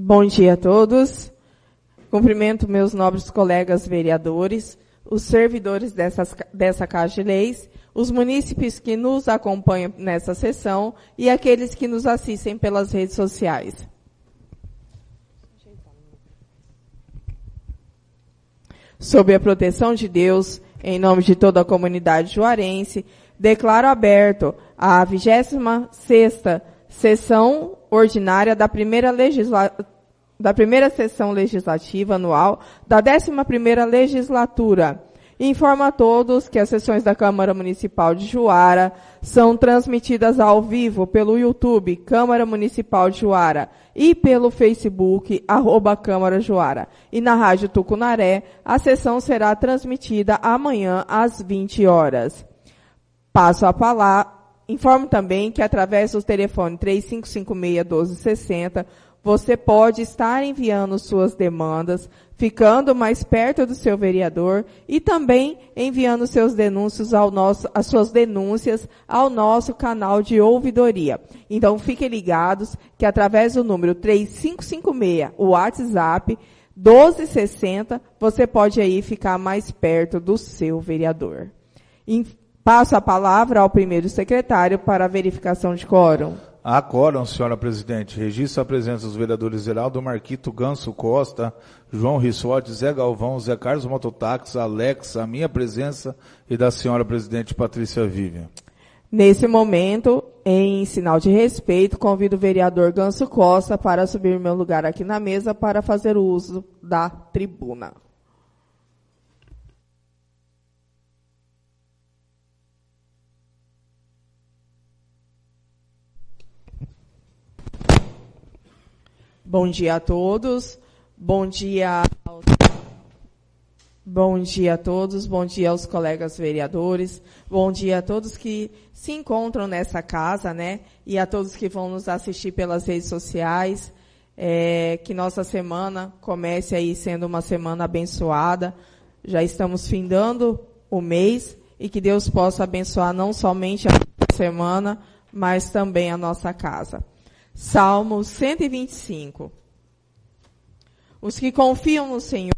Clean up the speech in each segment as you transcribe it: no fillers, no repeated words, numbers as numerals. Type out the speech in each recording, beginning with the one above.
Bom dia a todos. Cumprimento meus nobres colegas vereadores, os servidores dessa Casa de Leis, os munícipes que nos acompanham nessa sessão e aqueles que nos assistem pelas redes sociais. Sob a proteção de Deus, em nome de toda a comunidade juarense, declaro aberto a 26ª sessão ordinária da primeira sessão legislativa anual da 11ª legislatura. Informo a todos que as sessões da Câmara Municipal de Juara são transmitidas ao vivo pelo YouTube Câmara Municipal de Juara e pelo Facebook @Câmara Juara. E na Rádio Tucunaré, a sessão será transmitida amanhã às 20 horas. Passo a palavra. Informo também que através do telefone 3556-1260, você pode estar enviando suas demandas, ficando mais perto do seu vereador e também enviando as suas denúncias ao nosso canal de ouvidoria. Então, fiquem ligados que através do número 3556, o WhatsApp, 1260, você pode aí ficar mais perto do seu vereador. Passo a palavra ao primeiro secretário para a verificação de quórum. Há quórum, senhora presidente. Registro a presença dos vereadores Geraldo Marquito, Ganso Costa, João Rissotti, Zé Galvão, Zé Carlos Mototáxi, Alex, a minha presença e da senhora presidente Patrícia Vivian. Nesse momento, em sinal de respeito, convido o vereador Ganso Costa para subir meu lugar aqui na mesa para fazer o uso da tribuna. Bom dia a todos, bom dia a todos, bom dia aos colegas vereadores, bom dia a todos que se encontram nessa casa, né? E a todos que vão nos assistir pelas redes sociais, que nossa semana comece aí sendo uma semana abençoada. Já estamos findando o mês e que Deus possa abençoar não somente a semana, mas também a nossa casa. Salmo 125. Os que confiam no Senhor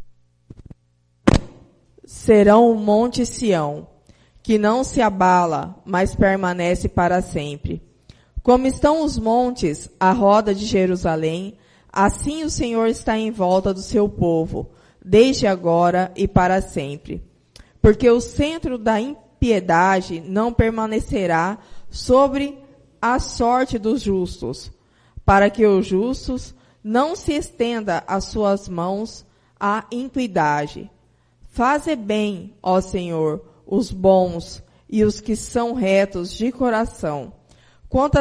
serão o monte Sião, que não se abala, mas permanece para sempre. Como estão os montes à roda de Jerusalém, assim o Senhor está em volta do seu povo, desde agora e para sempre. Porque o centro da impiedade não permanecerá sobre a sorte dos justos, para que os justos não se estenda as suas mãos à iniquidade. Faze bem, ó Senhor, os bons e os que são retos de coração. Quanto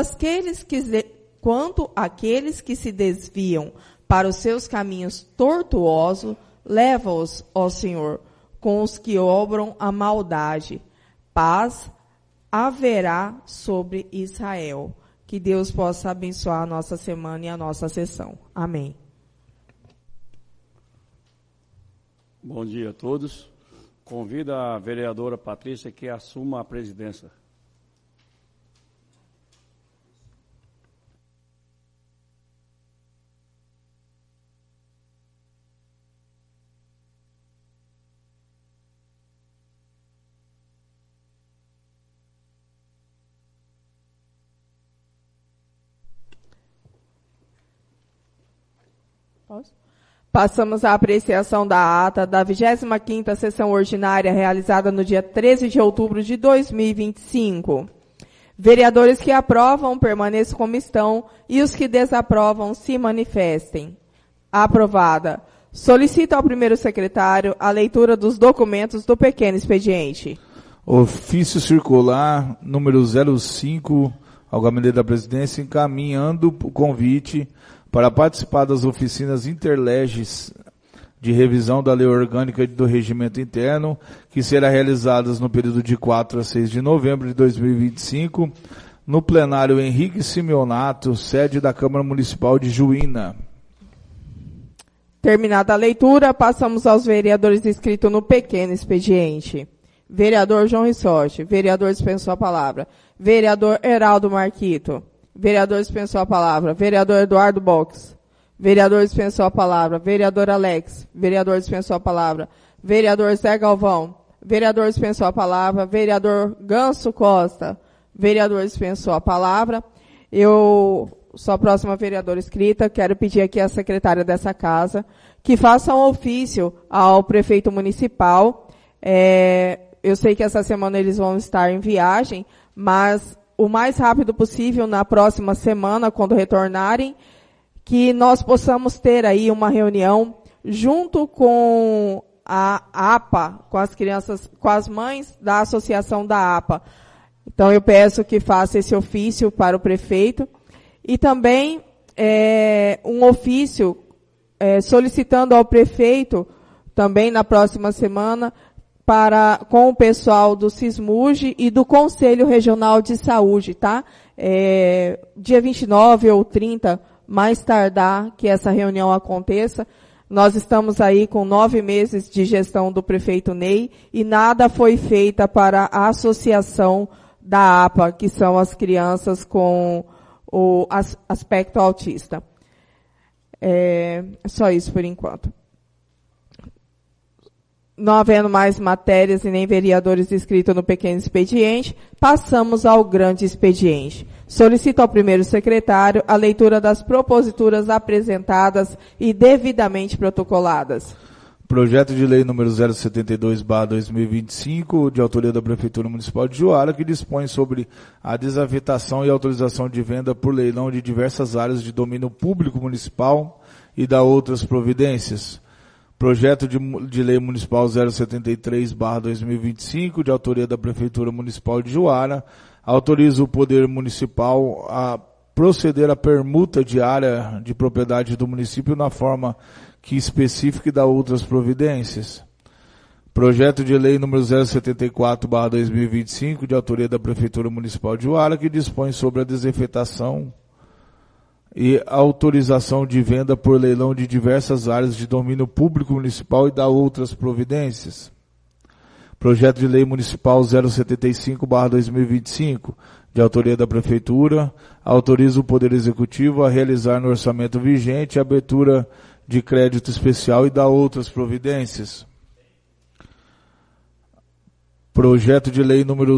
àqueles que se desviam para os seus caminhos tortuosos, leva-os, ó Senhor, com os que obram a maldade. Paz haverá sobre Israel. Que Deus possa abençoar a nossa semana e a nossa sessão. Amém. Bom dia a todos. Convido a vereadora Patrícia que assuma a presidência. Passamos à apreciação da ata da 25ª sessão ordinária realizada no dia 13 de outubro de 2025. Vereadores que aprovam permaneçam como estão e os que desaprovam se manifestem. Aprovada. Solicito ao primeiro secretário a leitura dos documentos do pequeno expediente. Ofício circular número 05 ao Gabinete da Presidência encaminhando o convite para participar das oficinas interleges de revisão da Lei Orgânica do Regimento Interno, que será realizadas no período de 4 a 6 de novembro de 2025, no plenário Henrique Simeonato, sede da Câmara Municipal de Juína. Terminada a leitura, passamos aos vereadores inscritos no pequeno expediente. Vereador João Rissotti. Vereador dispensou a palavra. Vereador Heraldo Marquito. Vereador dispensou a palavra. Vereador Eduardo Box. Vereador dispensou a palavra. Vereador Alex. Vereador dispensou a palavra. Vereador Zé Galvão. Vereador dispensou a palavra. Vereador Ganso Costa. Vereador dispensou a palavra. Eu sou a próxima vereadora inscrita. Quero pedir aqui à secretária dessa casa que faça um ofício ao prefeito municipal. Eu sei que essa semana eles vão estar em viagem, mas o mais rápido possível, na próxima semana, quando retornarem, que nós possamos ter aí uma reunião junto com a APA, com as crianças, com as mães da associação da APA. Então eu peço que faça esse ofício para o prefeito e também um ofício solicitando ao prefeito, também na próxima semana, com o pessoal do SISMUG e do Conselho Regional de Saúde, tá? Dia 29 ou 30, mais tardar que essa reunião aconteça. Nós estamos aí com 9 meses de gestão do prefeito Ney e nada foi feito para a associação da APA, que são as crianças com o aspecto autista. Só isso por enquanto. Não havendo mais matérias e nem vereadores inscritos no pequeno expediente, passamos ao grande expediente. Solicito ao primeiro secretário a leitura das proposituras apresentadas e devidamente protocoladas. Projeto de lei número 072/2025, de autoria da Prefeitura Municipal de Juara, que dispõe sobre a desafetação e autorização de venda por leilão de diversas áreas de domínio público municipal e da outras providências. Projeto de lei municipal 073/2025, de autoria da Prefeitura Municipal de Juara, autoriza o Poder Municipal a proceder à permuta de área de propriedade do município na forma que especifique da outras providências. Projeto de lei número 074/2025, de autoria da Prefeitura Municipal de Juara, que dispõe sobre a desafetação e autorização de venda por leilão de diversas áreas de domínio público municipal e da outras providências. Projeto de lei municipal 075/2025, de autoria da Prefeitura, autoriza o Poder Executivo a realizar no orçamento vigente a abertura de crédito especial e da outras providências. Projeto de lei número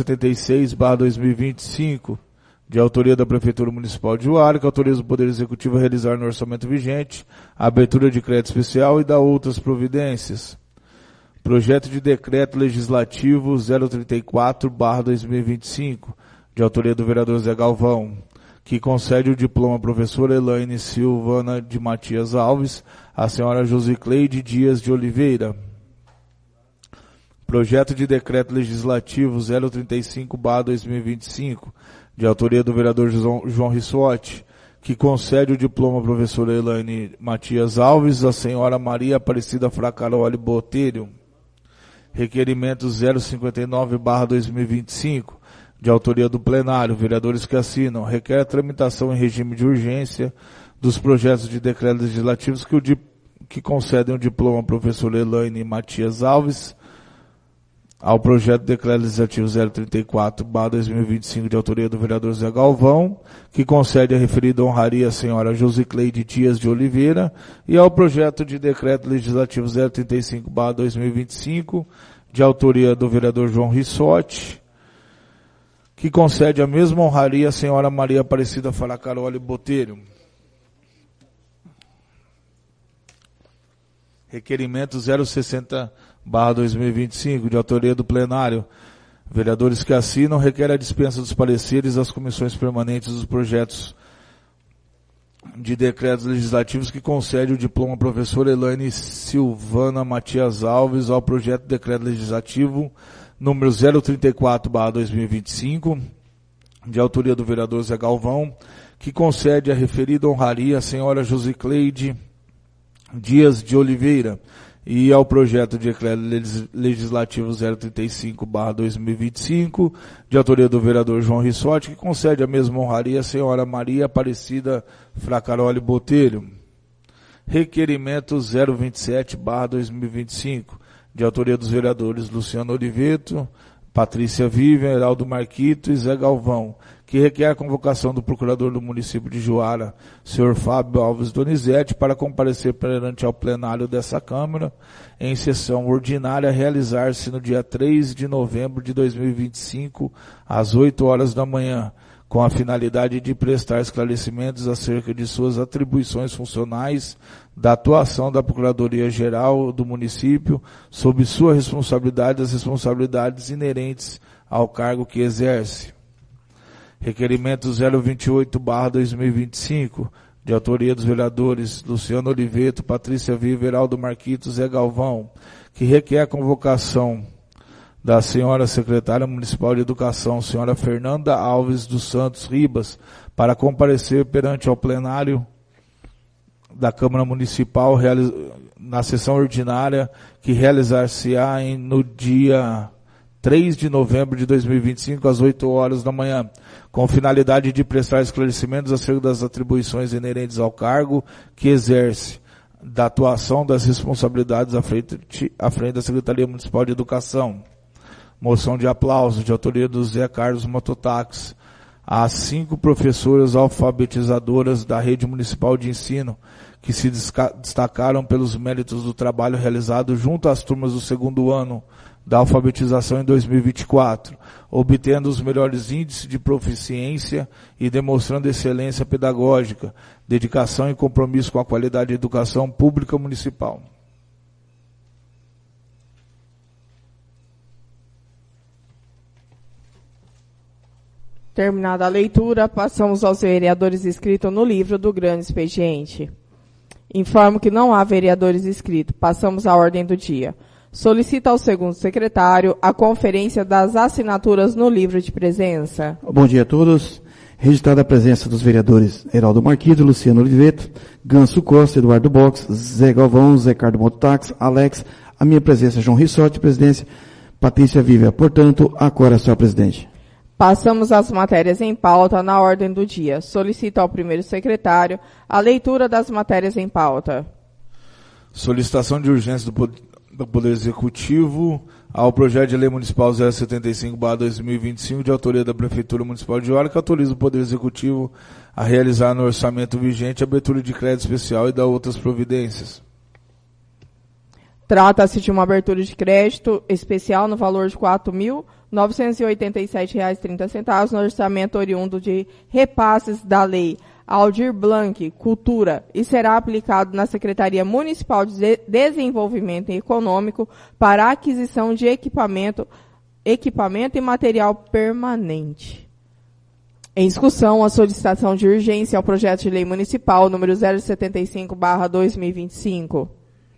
076/2025, de autoria da Prefeitura Municipal de Juara, que autoriza o Poder Executivo a realizar no orçamento vigente a abertura de crédito especial e da outras providências. Projeto de decreto legislativo 034/2025, de autoria do vereador Zé Galvão, que concede o diploma professora Elaine Silvana de Matias Alves à senhora Josicleide Dias de Oliveira. Projeto de decreto legislativo 035/2025, de autoria do vereador João Rissotti, que concede o diploma professora Elaine Matias Alves à senhora Maria Aparecida Fracaroli Botelho. Requerimento 059/2025, de autoria do plenário, vereadores que assinam, requer a tramitação em regime de urgência dos projetos de decretos legislativos que concedem o diploma professora Elaine Matias Alves ao projeto de decreto legislativo 034/2025, de autoria do vereador Zé Galvão, que concede a referida honraria à senhora Josicleide Dias de Oliveira, e ao projeto de decreto legislativo 035/2025, de autoria do vereador João Rissotti, que concede a mesma honraria à senhora Maria Aparecida Fracaroli Botelho. Requerimento 060/2025, de autoria do plenário, vereadores que assinam, requer a dispensa dos pareceres das comissões permanentes dos projetos de decretos legislativos que concede o diploma professora Elaine Silvana Matias Alves ao projeto de decreto legislativo número 034/2025, de autoria do vereador Zé Galvão, que concede a referida honraria à senhora Josicleide Dias de Oliveira, e ao projeto de decreto legislativo 035/2025, de autoria do vereador João Rissotti, que concede a mesma honraria à senhora Maria Aparecida Fracaroli Botelho. Requerimento 027/2025, de autoria dos vereadores Luciano Oliveto, Patrícia Vivian, Heraldo Marquito e Zé Galvão, que requer a convocação do procurador do município de Juara, senhor Fábio Alves Donizete, para comparecer perante ao plenário dessa Câmara, em sessão ordinária, a realizar-se no dia 3 de novembro de 2025, às 8 horas da manhã, com a finalidade de prestar esclarecimentos acerca de suas atribuições funcionais, da atuação da Procuradoria-Geral do município, sob sua responsabilidade e as responsabilidades inerentes ao cargo que exerce. Requerimento 028/2025, de autoria dos vereadores Luciano Oliveto, Patrícia Viva, Heraldo Marquitos, Zé Galvão, que requer a convocação da senhora secretária municipal de educação, senhora Fernanda Alves dos Santos Ribas, para comparecer perante ao plenário da Câmara Municipal na sessão ordinária que realizar-se-á no dia 3 de novembro de 2025, às 8 horas da manhã, com finalidade de prestar esclarecimentos acerca das atribuições inerentes ao cargo que exerce, da atuação das responsabilidades à frente da Secretaria Municipal de Educação. Moção de aplauso, de autoria do Zé Carlos Mototáxi, às 5 professoras alfabetizadoras da Rede Municipal de Ensino, que se destacaram pelos méritos do trabalho realizado junto às turmas do segundo ano da alfabetização em 2024, obtendo os melhores índices de proficiência e demonstrando excelência pedagógica, dedicação e compromisso com a qualidade da educação pública municipal. Terminada a leitura, passamos aos vereadores inscritos no livro do grande expediente. Informo que não há vereadores inscritos. Passamos à ordem do dia. Solicita ao segundo secretário a conferência das assinaturas no livro de presença. Bom dia a todos. Registrada a presença dos vereadores Heraldo Marquido, Luciano Oliveto, Ganso Costa, Eduardo Box, Zé Galvão, Zé Carlos Mototáxi, Alex, a minha presença, João Rissotti, presidência, Patrícia Viva. Portanto, agora, senhor presidente. Passamos às matérias em pauta na ordem do dia. Solicito ao primeiro secretário a leitura das matérias em pauta. Solicitação de urgência do Poder Executivo ao projeto de lei municipal 075/2025, de autoria da Prefeitura Municipal de Juara, que autoriza o Poder Executivo a realizar no orçamento vigente a abertura de crédito especial e dar outras providências. Trata-se de uma abertura de crédito especial no valor de R$ 4.987,30 no orçamento oriundo de repasses da Lei Aldir Blanc Cultura e será aplicado na Secretaria Municipal de Desenvolvimento Econômico para a aquisição de equipamento e material permanente. Em discussão, a solicitação de urgência ao projeto de lei municipal número 075/2025.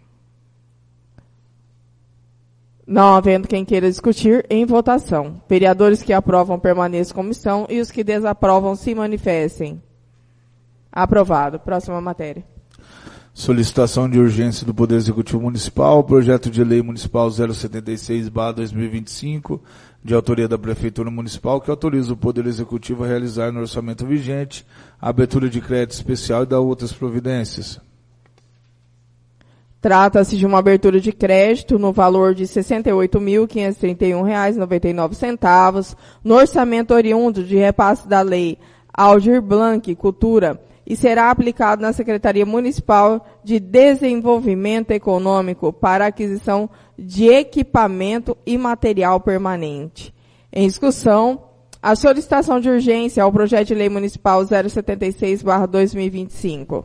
Não havendo quem queira discutir, em votação. Vereadores que aprovam permaneçam como estão e os que desaprovam se manifestem. Aprovado. Próxima matéria. Solicitação de urgência do Poder Executivo Municipal, projeto de lei municipal 076/2025, de autoria da Prefeitura Municipal, que autoriza o Poder Executivo a realizar no orçamento vigente a abertura de crédito especial e dar outras providências. Trata-se de uma abertura de crédito no valor de R$ 68.531,99 no orçamento oriundo de repasse da Lei Aldir Blanc Cultura e será aplicado na Secretaria Municipal de Desenvolvimento Econômico para aquisição de equipamento e material permanente. Em discussão, a solicitação de urgência ao projeto de lei municipal 076/2025.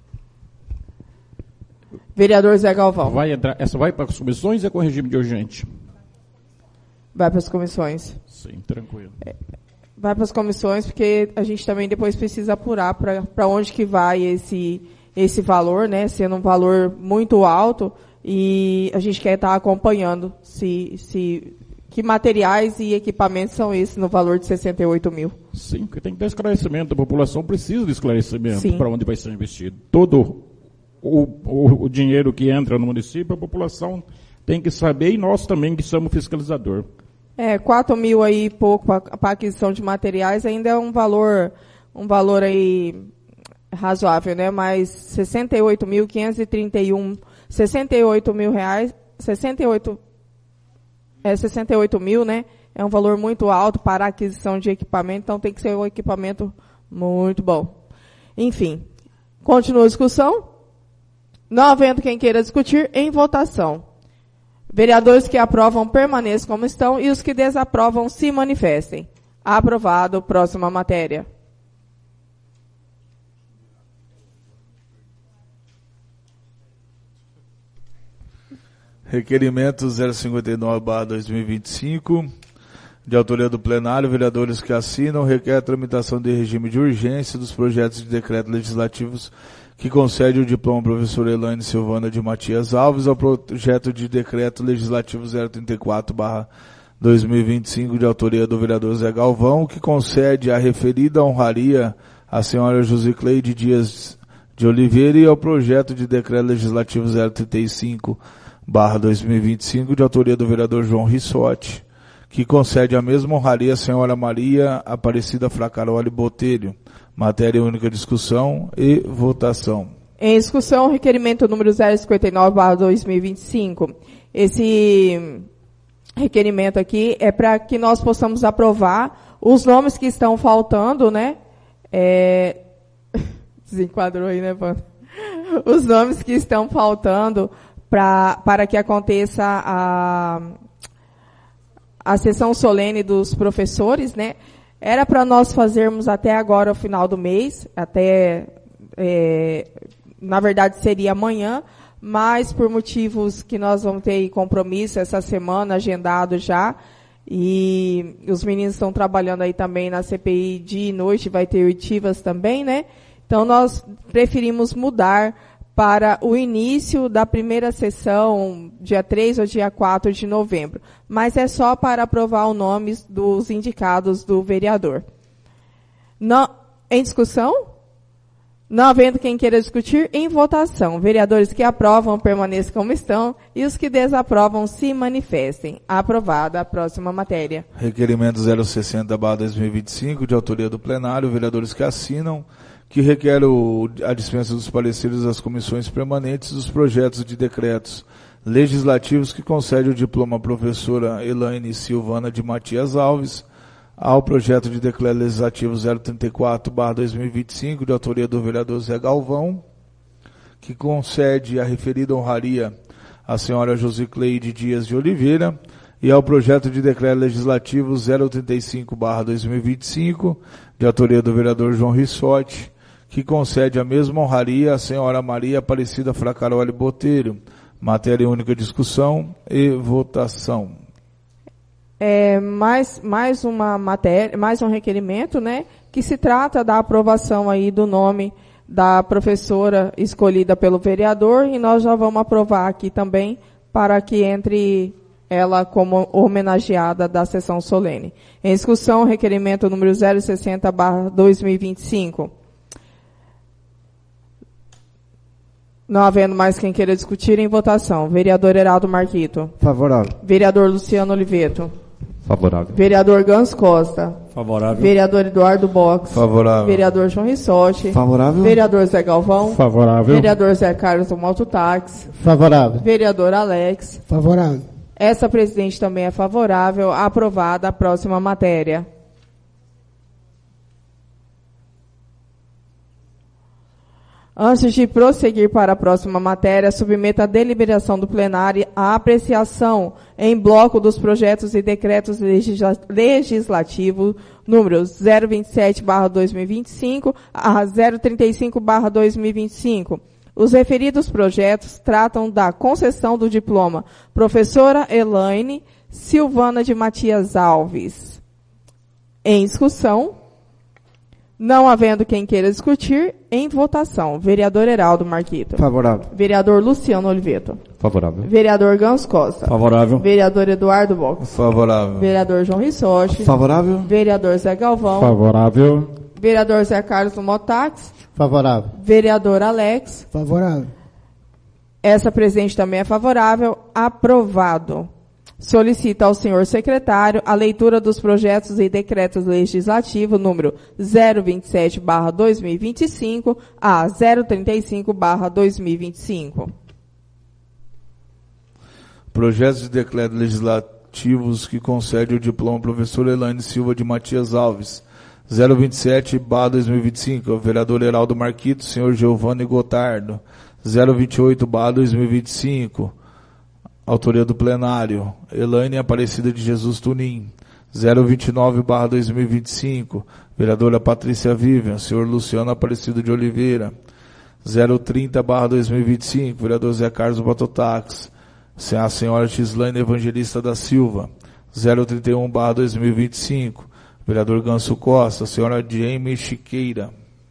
Vereador Zé Galvão. Essa vai para as comissões ou é com regime de urgente? Vai para as comissões. Sim, tranquilo. Vai para as comissões, porque a gente também depois precisa apurar para onde que vai esse valor, né? Sendo um valor muito alto, e a gente quer estar acompanhando que materiais e equipamentos são esses no valor de 68 mil. Sim, porque tem que ter esclarecimento. A população precisa de esclarecimento para onde vai ser investido. Todo o dinheiro que entra no município, a população tem que saber, e nós também que somos fiscalizador. 4 mil aí pouco para aquisição de materiais ainda é um valor aí razoável, né? Mas 68.531, 68 mil reais, 68 mil, né? É um valor muito alto para a aquisição de equipamento, então tem que ser um equipamento muito bom. Enfim, continua a discussão. Não havendo quem queira discutir, em votação. Vereadores que aprovam permaneçam como estão e os que desaprovam se manifestem. Aprovado. Próxima matéria. Requerimento 059/2025, de autoria do plenário, vereadores que assinam, requer a tramitação de regime de urgência dos projetos de decreto legislativos que concede o diploma professora Elaine Silvana de Matias Alves ao projeto de decreto legislativo 034/2025, de autoria do vereador Zé Galvão, que concede a referida honraria à senhora Josicleide Dias de Oliveira e ao projeto de decreto legislativo 035/2025, de autoria do vereador João Rissotti, que concede a mesma honraria à senhora Maria Aparecida Fracaroli Botelho. Matéria única, discussão e votação. Em discussão, requerimento número 059/2025. Esse requerimento aqui é para que nós possamos aprovar os nomes que estão faltando, né? Desenquadrou aí, né, Pano? Os nomes que estão faltando para que aconteça a sessão solene dos professores, né? Era para nós fazermos até agora, o final do mês, na verdade seria amanhã, mas por motivos que nós vamos ter compromisso essa semana, agendado já, e os meninos estão trabalhando aí também na CPI dia e noite, vai ter oitivas também, né? Então nós preferimos mudar para o início da primeira sessão, dia 3 ou dia 4 de novembro. Mas é só para aprovar os nomes dos indicados do vereador. Em discussão? Não havendo quem queira discutir, em votação. Vereadores que aprovam, permaneçam como estão, e os que desaprovam, se manifestem. Aprovada a próxima matéria. Requerimento 060/2025, de autoria do plenário, vereadores que assinam, que requer a dispensa dos pareceres das comissões permanentes dos projetos de decretos legislativos que concede o diploma professora Elaine Silvana de Matias Alves ao projeto de decreto legislativo 034/2025, de autoria do vereador Zé Galvão, que concede a referida honraria à senhora Josicleide Dias de Oliveira, e ao projeto de decreto legislativo 035/2025, de autoria do vereador João Rissotti, que concede a mesma honraria à senhora Maria Aparecida Fracaroli Botelho. Matéria única, discussão e votação. Mais uma matéria, mais um requerimento, né, que se trata da aprovação aí do nome da professora escolhida pelo vereador, e nós já vamos aprovar aqui também para que entre ela como homenageada da sessão solene. Em discussão, requerimento número 060/2025. Não havendo mais quem queira discutir, em votação. Vereador Heraldo Marquito. Favorável. Vereador Luciano Oliveto. Favorável. Vereador Gans Costa. Favorável. Vereador Eduardo Box. Favorável. Vereador João Rissotti. Favorável. Vereador Zé Galvão. Favorável. Vereador Zé Carlos do Mototáxi. Favorável. Vereador Alex. Favorável. Essa presidente também é favorável. Aprovada a próxima matéria. Antes de prosseguir para a próxima matéria, submeta a deliberação do plenário a apreciação em bloco dos projetos e decretos legislativos números 027/2025 a 035/2025. Os referidos projetos tratam da concessão do diploma professora Elaine Silvana de Matias Alves. Em discussão. Não havendo quem queira discutir, em votação. Vereador Heraldo Marquito. Favorável. Vereador Luciano Oliveto. Favorável. Vereador Gans Costa. Favorável. Vereador Eduardo Box. Favorável. Vereador João Rissotti. Favorável. Vereador Zé Galvão. Favorável. Vereador Zé Carlos do Motax. Favorável. Vereador Alex. Favorável. Essa presidente também é favorável. Aprovado. Solicita ao senhor secretário a leitura dos projetos e decretos legislativos número 027/2025 a 035/2025. Projetos de decreto legislativo executivos que concede o diploma ao professor Elaine Silva de Matias Alves. 027/2025, o vereador Heraldo Marquito, senhor Giovanni Gotardo. 028/2025, autoria do plenário, Elaine Aparecida de Jesus Tunim. 029/2025, vereadora Patrícia Vivian, senhor Luciano Aparecido de Oliveira. 030/2025, vereador Zé Carlos Batotax, a senhora Gislaine Evangelista da Silva. 031/2025, vereador Ganso Costa, senhora Jamie Chiqueira.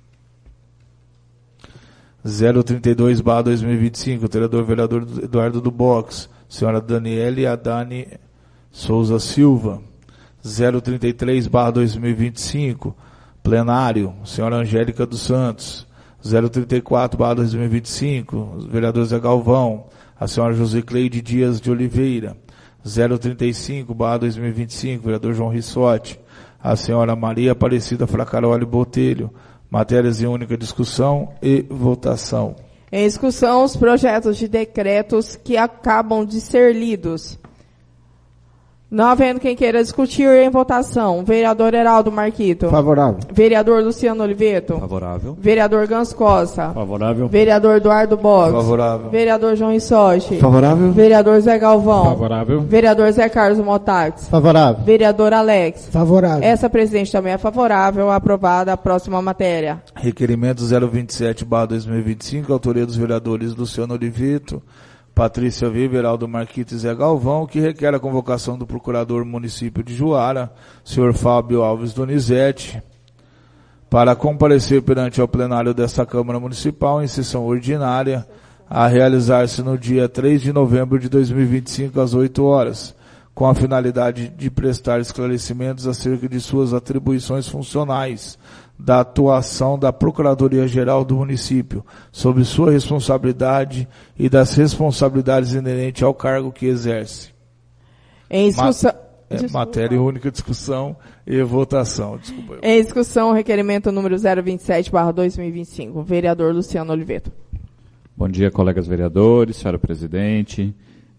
032/2025, vereador Eduardo do Box, senhora Daniele Adani Souza Silva. 033/2025, plenário, senhora Angélica dos Santos. 034/2025, vereador Zé Galvão, a senhora Josecleide Dias de Oliveira. 035/2025, vereador João Rissotti, a senhora Maria Aparecida Fracaroli Botelho. Matérias em única discussão e votação. Em discussão, os projetos de decretos que acabam de ser lidos. Não havendo quem queira discutir, em votação. Vereador Heraldo Marquito. Favorável. Vereador Luciano Oliveto. Favorável. Vereador Ganso Costa. Favorável. Vereador Eduardo Box. Favorável. Vereador João Rissotti. Favorável. Vereador Zé Galvão. Favorável. Vereador Zé Carlos Motax. Favorável. Vereador Alex. Favorável. Essa presidente também é favorável. Aprovada a próxima matéria. Requerimento 027/2025, autoria dos vereadores Luciano Oliveto, Patrícia Viva, Heraldo Marquito e Zé Galvão, que requer a convocação do procurador município de Juara, senhor Fábio Alves Donizete, para comparecer perante ao plenário desta Câmara Municipal em sessão ordinária, a realizar-se no dia 3 de novembro de 2025, às 8 horas, com a finalidade de prestar esclarecimentos acerca de suas atribuições funcionais, da atuação da Procuradoria-Geral do município, sobre sua responsabilidade e das responsabilidades inerentes ao cargo que exerce. Em discussão... Matéria em única discussão e votação. Desculpa. Em discussão, requerimento número 027/2025. Vereador Luciano Oliveto. Bom dia, colegas vereadores, senhora presidente.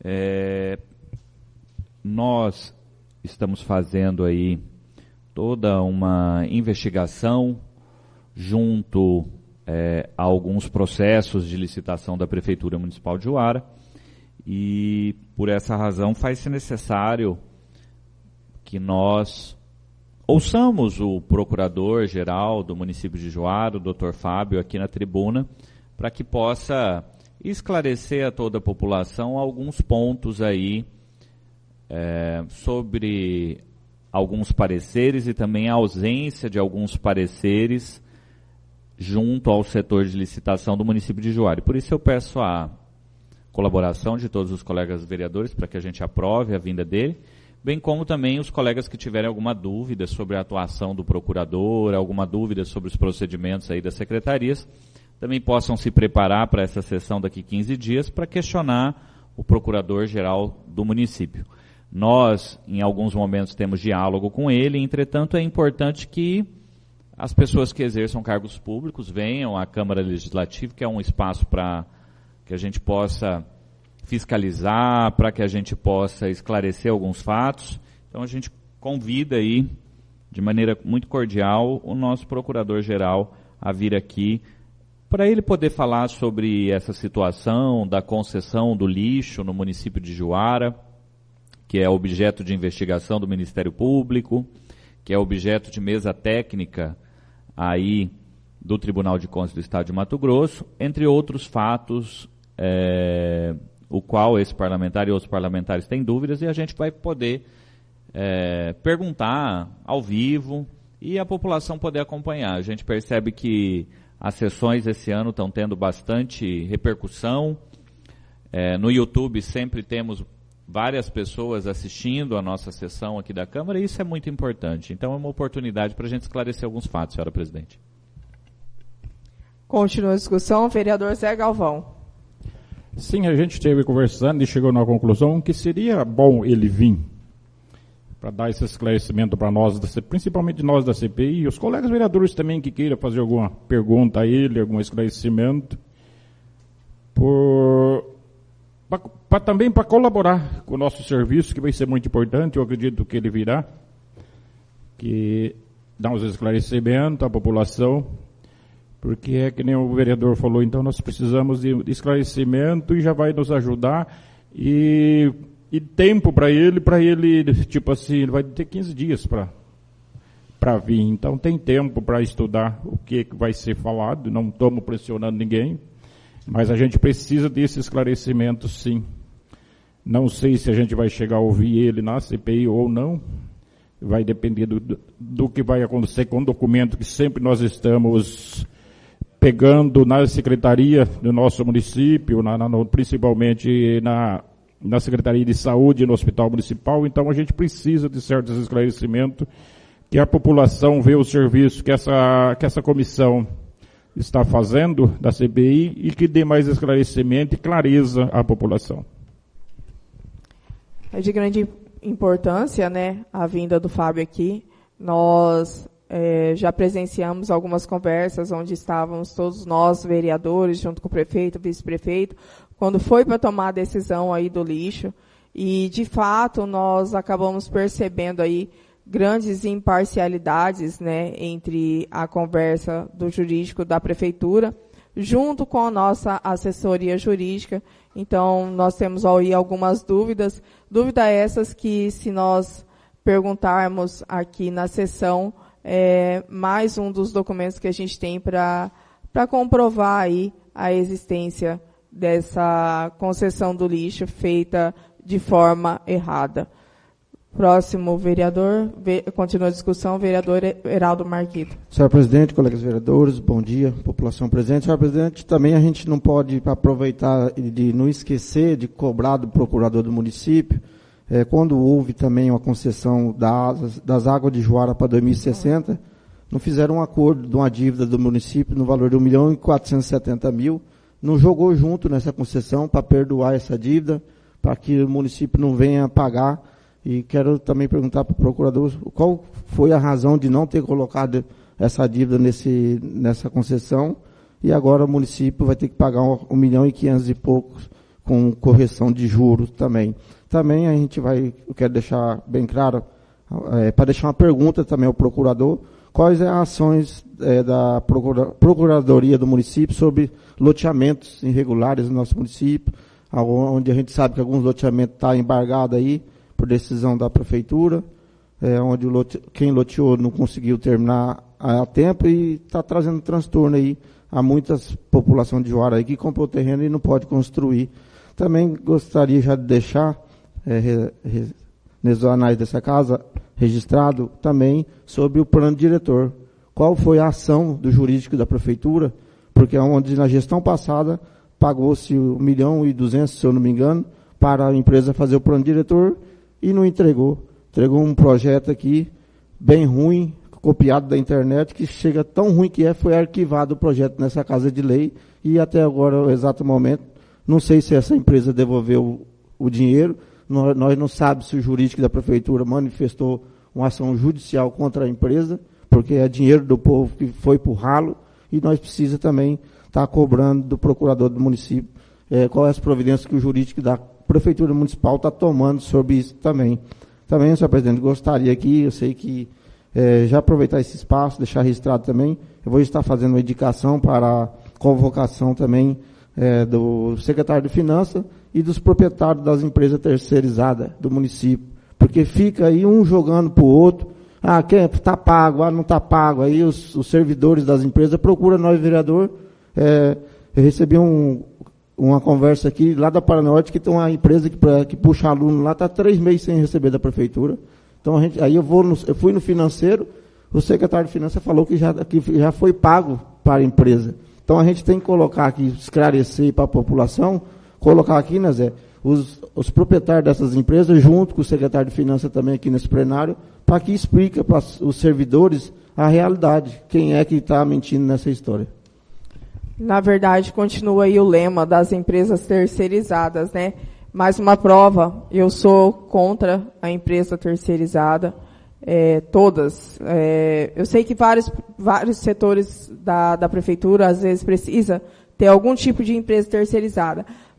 Nós estamos fazendo aí toda uma investigação junto a alguns processos de licitação da Prefeitura Municipal de Juara, e por essa razão faz-se necessário que nós ouçamos o Procurador-Geral do município de Juara, o Dr. Fábio, aqui na tribuna, para que possa esclarecer a toda a população alguns pontos aí sobre alguns pareceres e também a ausência de alguns pareceres junto ao setor de licitação do município de Juara. Por isso eu peço a colaboração de todos os colegas vereadores para que a gente aprove a vinda dele, bem como também os colegas que tiverem alguma dúvida sobre a atuação do procurador, alguma dúvida sobre os procedimentos aí das secretarias, também possam se preparar para essa sessão daqui 15 dias para questionar o procurador-geral do município. Nós, em alguns momentos, temos diálogo com ele, entretanto, é importante que as pessoas que exerçam cargos públicos venham à Câmara Legislativa, que é um espaço para que a gente possa fiscalizar, para que a gente possa esclarecer alguns fatos. Então, a gente convida aí, de maneira muito cordial, o nosso Procurador-Geral a vir aqui, para ele poder falar sobre essa situação da concessão do lixo no município de Juara, que é objeto de investigação do Ministério Público, que é objeto de mesa técnica aí do Tribunal de Contas do Estado de Mato Grosso, entre outros fatos, o qual esse parlamentar e outros parlamentares têm dúvidas, e a gente vai poder perguntar ao vivo e a população poder acompanhar. A gente percebe que as sessões esse ano estão tendo bastante repercussão. No YouTube sempre temos várias pessoas assistindo a nossa sessão aqui da Câmara, e isso é muito importante. Então é uma oportunidade para a gente esclarecer alguns fatos, senhora presidente. Continua a discussão, vereador Zé Galvão. Sim, a gente esteve conversando e chegou na conclusão que seria bom ele vir para dar esse esclarecimento para nós, principalmente nós da CPI, e os colegas vereadores também que queiram fazer alguma pergunta a ele, algum esclarecimento, por também para colaborar com o nosso serviço, que vai ser muito importante, eu acredito que ele virá, que dá uns esclarecimentos à população, porque é que nem o vereador falou, então nós precisamos de esclarecimento e já vai nos ajudar, e tempo para ele, tipo assim, ele vai ter 15 dias para vir, então tem tempo para estudar o que vai ser falado, não estamos pressionando ninguém, mas a gente precisa desse esclarecimento, sim. Não sei se a gente vai chegar a ouvir ele na CPI ou não. Vai depender do que vai acontecer com o documento que sempre nós estamos pegando na secretaria do nosso município, principalmente na Secretaria de Saúde, no Hospital Municipal. Então a gente precisa de certos esclarecimentos, que a população vê o serviço que essa comissão está fazendo da CPI e que dê mais esclarecimento e clareza à população. É de grande importância, né, a vinda do Fábio aqui. Nós já presenciamos algumas conversas onde estávamos todos nós, vereadores, junto com o prefeito, vice-prefeito, quando foi para tomar a decisão aí do lixo. E, de fato, nós acabamos percebendo aí grandes imparcialidades, né, entre a conversa do jurídico da prefeitura, junto com a nossa assessoria jurídica. Então, nós temos aí algumas dúvidas essas que, se nós perguntarmos aqui na sessão, mais um dos documentos que a gente tem para comprovar aí a existência dessa concessão do lixo feita de forma errada. Próximo vereador, continua a discussão, vereador Heraldo Marquito. Senhor presidente, colegas vereadores, bom dia, população presente. Senhor presidente, também a gente não pode aproveitar de não esquecer de cobrar do procurador do município, quando houve também uma concessão das águas de Juara para 2060, não fizeram um acordo de uma dívida do município no valor de R$1.470.000, não jogou junto nessa concessão para perdoar essa dívida, para que o município não venha pagar. E quero também perguntar para o procurador qual foi a razão de não ter colocado essa dívida nessa concessão, e agora o município vai ter que pagar R$1.500.000 e poucos com correção de juros também. Também eu quero deixar bem claro, para deixar uma pergunta também ao procurador, quais as ações da Procuradoria do município sobre loteamentos irregulares no nosso município, onde a gente sabe que alguns loteamentos estão embargados aí, por decisão da prefeitura, onde quem loteou não conseguiu terminar a tempo e está trazendo transtorno aí a muitas populações de Juara aí que comprou terreno e não pode construir. Também gostaria já de deixar, nos anais dessa casa, registrado também sobre o plano diretor. Qual foi a ação do jurídico da prefeitura? Porque onde na gestão passada pagou-se R$1.200.000, se eu não me engano, para a empresa fazer o plano diretor, e não entregou. Entregou um projeto aqui, bem ruim, copiado da internet, que chega tão ruim que foi arquivado o projeto nessa casa de lei, e até agora, o exato momento, não sei se essa empresa devolveu o dinheiro, nós não sabemos se o jurídico da prefeitura manifestou uma ação judicial contra a empresa, porque é dinheiro do povo que foi para o ralo, e nós precisamos também estar cobrando do procurador do município qual é as providências que o jurídico da Prefeitura Municipal está tomando sobre isso também. Também, senhor presidente, gostaria aqui, eu sei que já aproveitar esse espaço, deixar registrado também, eu vou estar fazendo uma indicação para a convocação também do secretário de Finanças e dos proprietários das empresas terceirizadas do município, porque fica aí um jogando para o outro, está pago, não está pago, aí os servidores das empresas procuram nós, vereador. Eu recebi uma conversa aqui, lá da Paranorte, que tem uma empresa que puxa aluno lá, está 3 meses sem receber da prefeitura. Então, eu fui no financeiro, o secretário de Finanças falou que já foi pago para a empresa. Então, a gente tem que colocar aqui, esclarecer para a população, colocar aqui, né, Zé, os proprietários dessas empresas, junto com o secretário de Finanças também aqui nesse plenário, para que explique para os servidores a realidade, quem é que está mentindo nessa história. Na verdade, continua aí o lema das empresas terceirizadas, né? Mais uma prova, eu sou contra a empresa terceirizada, todas. Eu sei que vários setores da prefeitura, às vezes, precisa ter algum tipo de empresa terceirizada,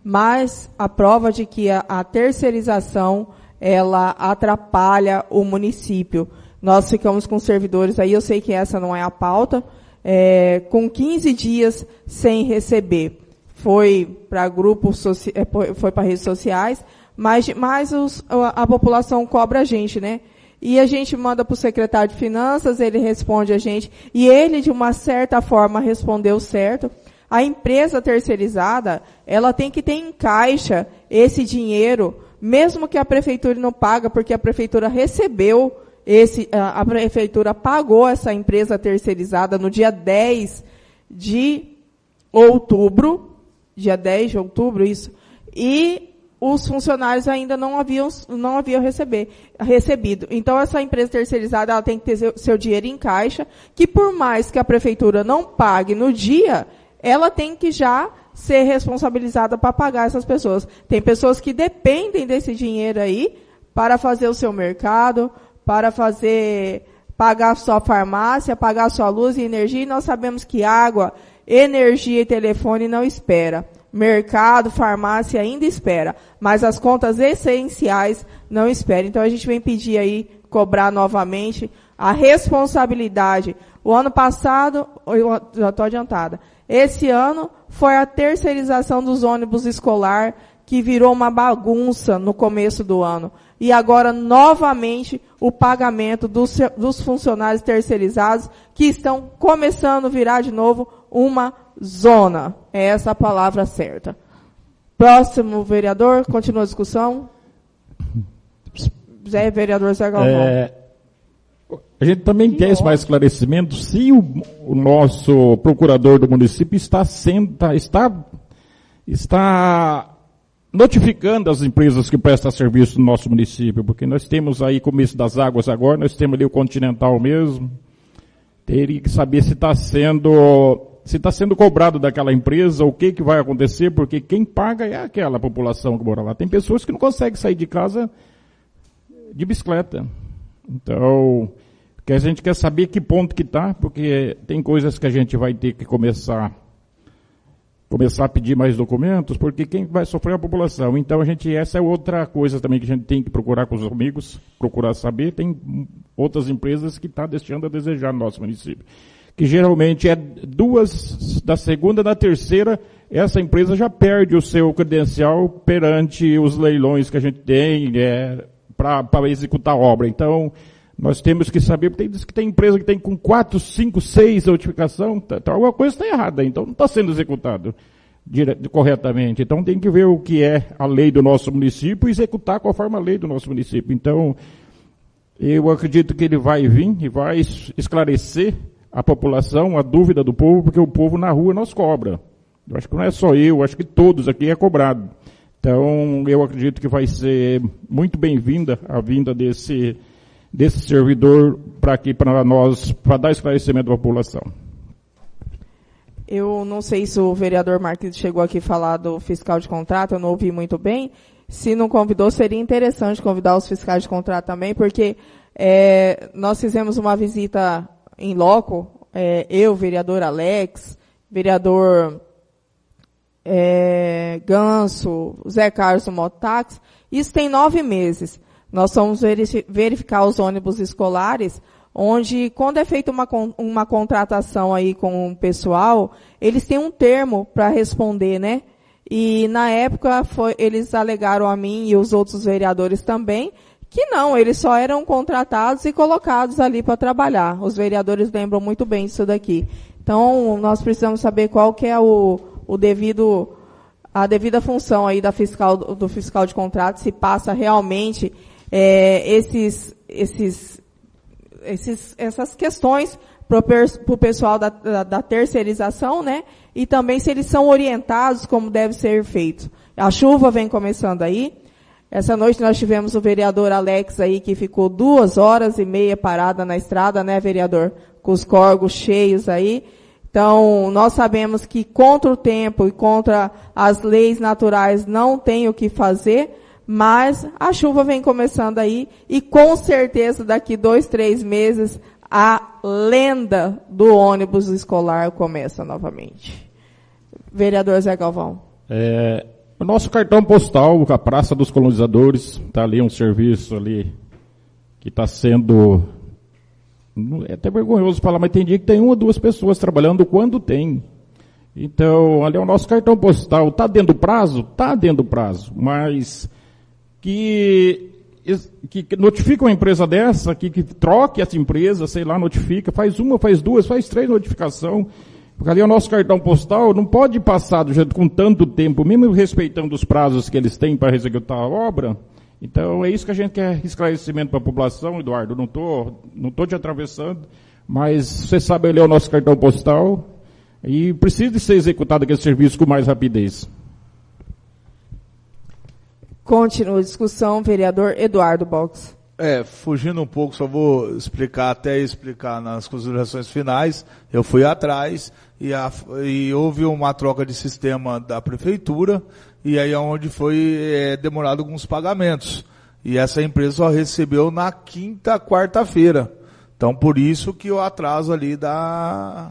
mas a prova de que a terceirização, ela atrapalha o município. Nós ficamos com servidores aí, eu sei que essa não é a pauta, com 15 dias sem receber. Foi para grupos, foi para redes sociais, mas a população cobra a gente, né? E a gente manda para o secretário de Finanças, ele responde a gente, e ele, de uma certa forma, respondeu certo. A empresa terceirizada, ela tem que ter em caixa esse dinheiro, mesmo que a prefeitura não paga, porque a prefeitura recebeu a prefeitura pagou essa empresa terceirizada no dia 10 de outubro, isso, e os funcionários ainda não haviam recebido. Então, essa empresa terceirizada, ela tem que ter seu dinheiro em caixa, que por mais que a prefeitura não pague no dia, ela tem que já ser responsabilizada para pagar essas pessoas. Tem pessoas que dependem desse dinheiro aí para fazer o seu mercado, para pagar a sua farmácia, pagar a sua luz e energia, e nós sabemos que água, energia e telefone não espera. Mercado, farmácia ainda espera, mas as contas essenciais não esperam. Então a gente vem pedir aí, cobrar novamente a responsabilidade. O ano passado, eu já estou adiantada, esse ano foi a terceirização dos ônibus escolar, que virou uma bagunça no começo do ano. E agora, novamente, o pagamento dos funcionários terceirizados, que estão começando a virar de novo uma zona. É essa a palavra certa. Próximo vereador, continua a discussão. Vereador Zé Galvão. A gente também quer esse mais esclarecimento se o nosso procurador do município está notificando as empresas que prestam serviço no nosso município, porque nós temos aí Comércio das Águas agora, nós temos ali o Continental mesmo. Teria que saber se está sendo cobrado daquela empresa, o que vai acontecer, porque quem paga é aquela população que mora lá. Tem pessoas que não conseguem sair de casa de bicicleta. Então, que a gente quer saber que ponto que está, porque tem coisas que a gente vai ter que começar a pedir mais documentos, porque quem vai sofrer é a população. Então, essa é outra coisa também que a gente tem que procurar com os amigos, procurar saber. Tem outras empresas que estão deixando a desejar no nosso município. Que geralmente é da segunda da terceira, essa empresa já perde o seu credencial perante os leilões que a gente tem para executar a obra. Então, nós temos que saber, porque diz que tem empresa que tem com 4, 5, 6 notificação, alguma coisa está errada, então não está sendo executado corretamente. Então tem que ver o que é a lei do nosso município e executar conforme a lei do nosso município. Então, eu acredito que ele vai vir e vai esclarecer a população, a dúvida do povo, porque o povo na rua nos cobra. Eu acho que não é só eu, acho que todos aqui é cobrado. Então, eu acredito que vai ser muito bem-vinda a vinda desse servidor para nós, para dar esclarecimento à população. Eu não sei se o vereador Marquinhos chegou aqui a falar do fiscal de contrato, eu não ouvi muito bem. Se não convidou, seria interessante convidar os fiscais de contrato também, porque nós fizemos uma visita em loco, eu, vereador Alex, vereador Ganso, Zé Carlos do Mototáxi. Isso tem 9 meses. Nós vamos verificar os ônibus escolares, onde, quando é feita uma contratação aí com o pessoal, eles têm um termo para responder, né? E, na época, eles alegaram a mim e os outros vereadores também, que não, eles só eram contratados e colocados ali para trabalhar. Os vereadores lembram muito bem disso daqui. Então, nós precisamos saber qual que é a devida função aí do fiscal de contrato, se passa realmente essas questões para o pessoal da terceirização, né? E também se eles são orientados como deve ser feito. A chuva vem começando aí. Essa noite nós tivemos o vereador Alex aí, que ficou 2h30 parada na estrada, né, vereador? Com os corgos cheios aí. Então, nós sabemos que contra o tempo e contra as leis naturais não tem o que fazer, mas a chuva vem começando aí e com certeza daqui 2, 3 meses a lenda do ônibus escolar começa novamente. Vereador Zé Galvão. O nosso cartão postal, a Praça dos Colonizadores, está ali um serviço ali que está sendo, é até vergonhoso falar, mas tem dia que tem 1 ou 2 pessoas trabalhando quando tem. Então, ali é o nosso cartão postal. Está dentro do prazo? Está dentro do prazo, mas que notifica uma empresa dessa, que troque essa empresa, sei lá, notifica, faz 1, faz 2, faz 3 notificações. Porque ali o nosso cartão postal não pode passar do jeito com tanto tempo, mesmo respeitando os prazos que eles têm para executar a obra. Então é isso que a gente quer esclarecimento para a população, Eduardo. Não tô te atravessando, mas você sabe ler o nosso cartão postal e precisa de ser executado aquele serviço com mais rapidez. Continua a discussão, vereador Eduardo Box. Fugindo um pouco, só vou explicar nas considerações finais. Eu fui atrás e houve uma troca de sistema da prefeitura, e aí é onde foi demorado alguns pagamentos. E essa empresa só recebeu na quarta-feira. Então, por isso que o atraso ali da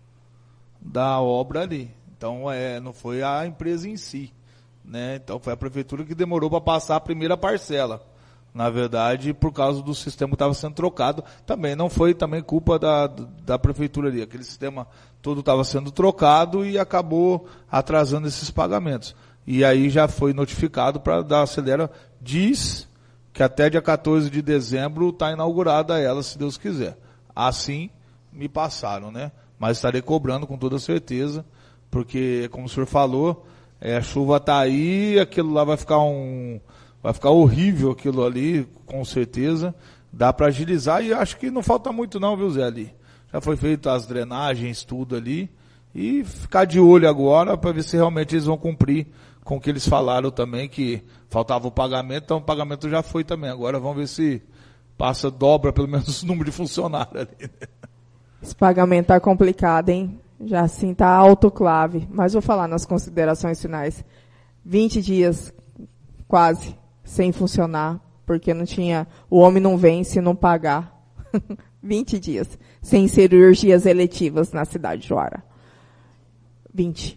obra ali. Então, não foi a empresa em si, né? Então, foi a prefeitura que demorou para passar a primeira parcela. Na verdade, por causa do sistema que estava sendo trocado, também não foi culpa da prefeitura ali. Aquele sistema todo estava sendo trocado e acabou atrasando esses pagamentos. E aí já foi notificado para dar acelera. Diz que até dia 14 de dezembro está inaugurada ela, se Deus quiser. Assim me passaram, né? Mas estarei cobrando com toda certeza, porque, como o senhor falou, a chuva está aí, aquilo lá vai ficar horrível aquilo ali, com certeza. Dá para agilizar e acho que não falta muito não, viu, Zé, ali. Já foi feito as drenagens, tudo ali. E ficar de olho agora para ver se realmente eles vão cumprir com o que eles falaram também, que faltava o pagamento, então o pagamento já foi também. Agora vamos ver se dobra pelo menos o número de funcionários ali. Esse pagamento tá complicado, hein? Já assim tá autoclave. Mas vou falar nas considerações finais. 20 dias, quase, sem funcionar, porque não tinha, o homem não vem se não pagar. 20 dias, sem cirurgias eletivas na cidade de Juara. 20.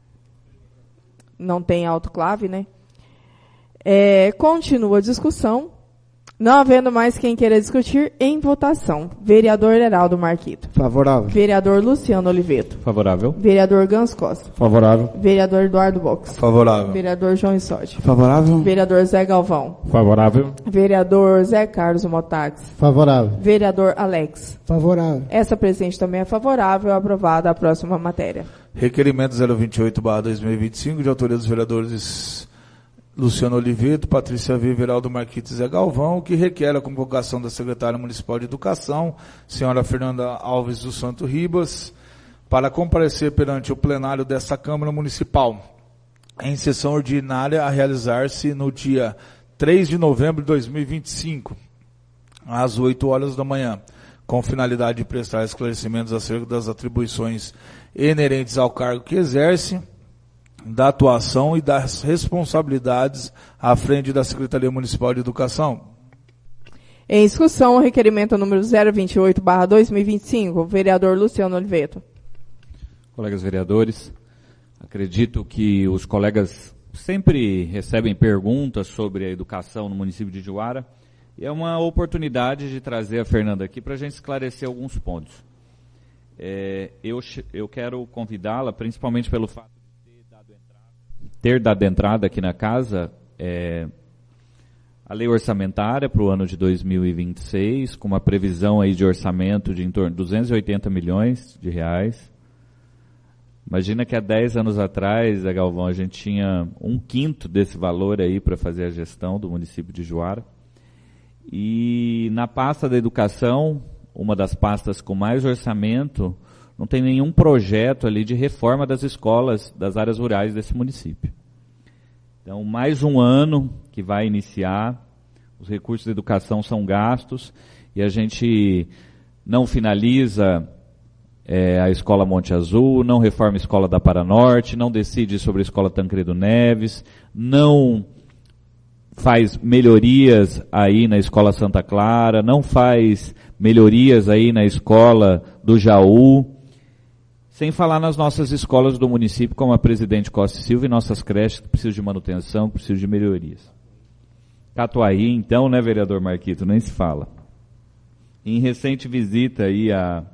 Não tem autoclave, né? Continua a discussão. Não havendo mais quem queira discutir, em votação. Vereador Heraldo Marquito. Favorável. Vereador Luciano Oliveto. Favorável. Vereador Gans Costa. Favorável. Vereador Eduardo Box. Favorável. Vereador João Rissotti. Favorável. Vereador Zé Galvão. Favorável. Vereador Zé Carlos Motax. Favorável. Vereador Alex. Favorável. Essa presidente também é favorável. Aprovada a próxima matéria. Requerimento 028/2025, de autoria dos vereadores Luciano Oliveto, Patrícia Viva, Heraldo Marquito e Zé Galvão, que requer a convocação da secretária municipal de Educação, senhora Fernanda Alves do Santo Ribas, para comparecer perante o plenário desta Câmara Municipal, em sessão ordinária a realizar-se no dia 3 de novembro de 2025, às 8 horas da manhã, com finalidade de prestar esclarecimentos acerca das atribuições inerentes ao cargo que exerce, da atuação e das responsabilidades à frente da Secretaria Municipal de Educação. Em discussão, o requerimento número 028/2025, vereador Luciano Oliveto. Colegas vereadores, acredito que os colegas sempre recebem perguntas sobre a educação no município de Juara, e é uma oportunidade de trazer a Fernanda aqui para a gente esclarecer alguns pontos. Eu quero convidá-la, principalmente pelo fato ter dado entrada aqui na casa, a lei orçamentária para o ano de 2026, com uma previsão aí de orçamento de em torno de 280 milhões de reais. Imagina que há 10 anos atrás, Galvão, a gente tinha 1/5 desse valor aí para fazer a gestão do município de Juara. E na pasta da educação, uma das pastas com mais orçamento, não tem nenhum projeto ali de reforma das escolas das áreas rurais desse município. Então, mais um ano que vai iniciar, os recursos da educação são gastos e a gente não finaliza a Escola Monte Azul, não reforma a Escola da Paranorte, não decide sobre a Escola Tancredo Neves, não faz melhorias aí na Escola Santa Clara, não faz melhorias aí na Escola do Jaú. Sem falar nas nossas escolas do município, como a Presidente Costa e Silva, e nossas creches que precisam de manutenção, que precisam de melhorias. Catuaí, então, né, vereador Marquito, nem se fala. Em recente visita aí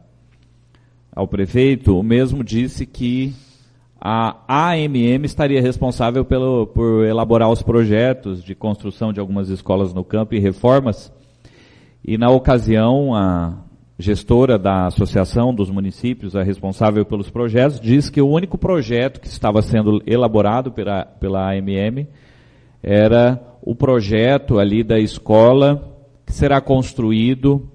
ao prefeito, o mesmo disse que a AMM estaria responsável por elaborar os projetos de construção de algumas escolas no campo e reformas. E na ocasião, a gestora da Associação dos Municípios, a responsável pelos projetos, disse que o único projeto que estava sendo elaborado pela AMM era o projeto ali da escola que será construído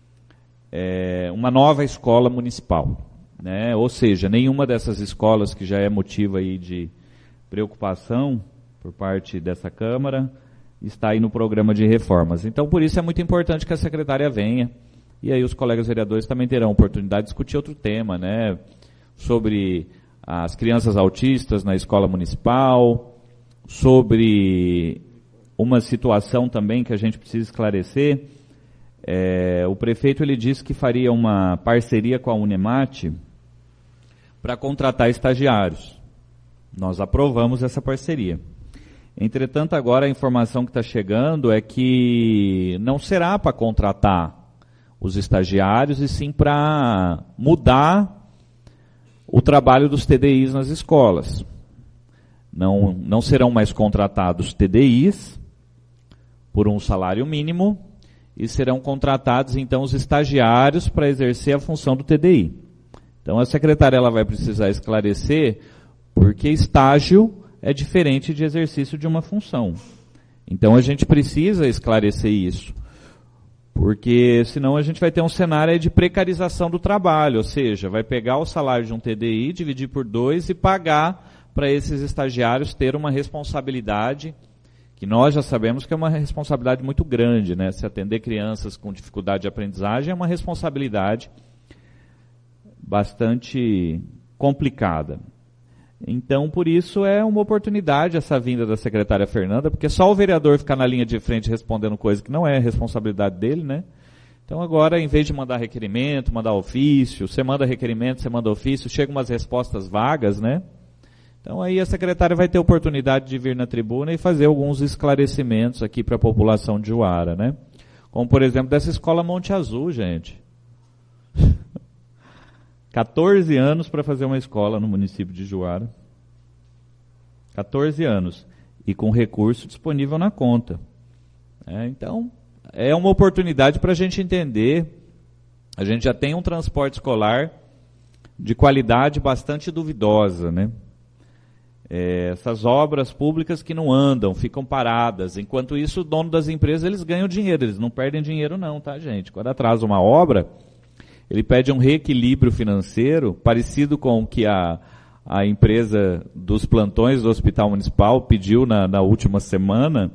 uma nova escola municipal, né? Ou seja, nenhuma dessas escolas que já é motivo aí de preocupação por parte dessa Câmara está aí no programa de reformas. Então, por isso é muito importante que a secretária venha, e aí os colegas vereadores também terão oportunidade de discutir outro tema, né? Sobre as crianças autistas na escola municipal, sobre uma situação também que a gente precisa esclarecer. O prefeito ele disse que faria uma parceria com a Unemate para contratar estagiários. Nós aprovamos essa parceria. Entretanto, agora a informação que está chegando é que não será para contratar os estagiários, e sim para mudar o trabalho dos TDIs nas escolas. Não serão mais contratados TDIs por um salário mínimo, e serão contratados, então, os estagiários para exercer a função do TDI. Então, a secretária ela vai precisar esclarecer porque estágio é diferente de exercício de uma função. Então, a gente precisa esclarecer isso, porque senão a gente vai ter um cenário aí de precarização do trabalho, ou seja, vai pegar o salário de um TDI, dividir por 2 e pagar para esses estagiários ter uma responsabilidade que nós já sabemos que é uma responsabilidade muito grande, né? Se atender crianças com dificuldade de aprendizagem é uma responsabilidade bastante complicada. Então, por isso, é uma oportunidade essa vinda da secretária Fernanda, porque só o vereador ficar na linha de frente respondendo coisa que não é responsabilidade dele, né? Então, agora, em vez de mandar requerimento, mandar ofício, você manda requerimento, você manda ofício, chegam umas respostas vagas, né? Então, aí a secretária vai ter oportunidade de vir na tribuna e fazer alguns esclarecimentos aqui para a população de Juara, né? Como, por exemplo, dessa escola Monte Azul, gente. 14 anos para fazer uma escola no município de Juara. 14 anos. E com recurso disponível na conta. Então, é uma oportunidade para a gente entender. A gente já tem um transporte escolar de qualidade bastante duvidosa, né? Essas obras públicas que não andam, ficam paradas. Enquanto isso, o dono das empresas, eles ganham dinheiro. Eles não perdem dinheiro não, tá, gente? Quando atrasa uma obra, ele pede um reequilíbrio financeiro, parecido com o que a empresa dos plantões do Hospital Municipal pediu na última semana.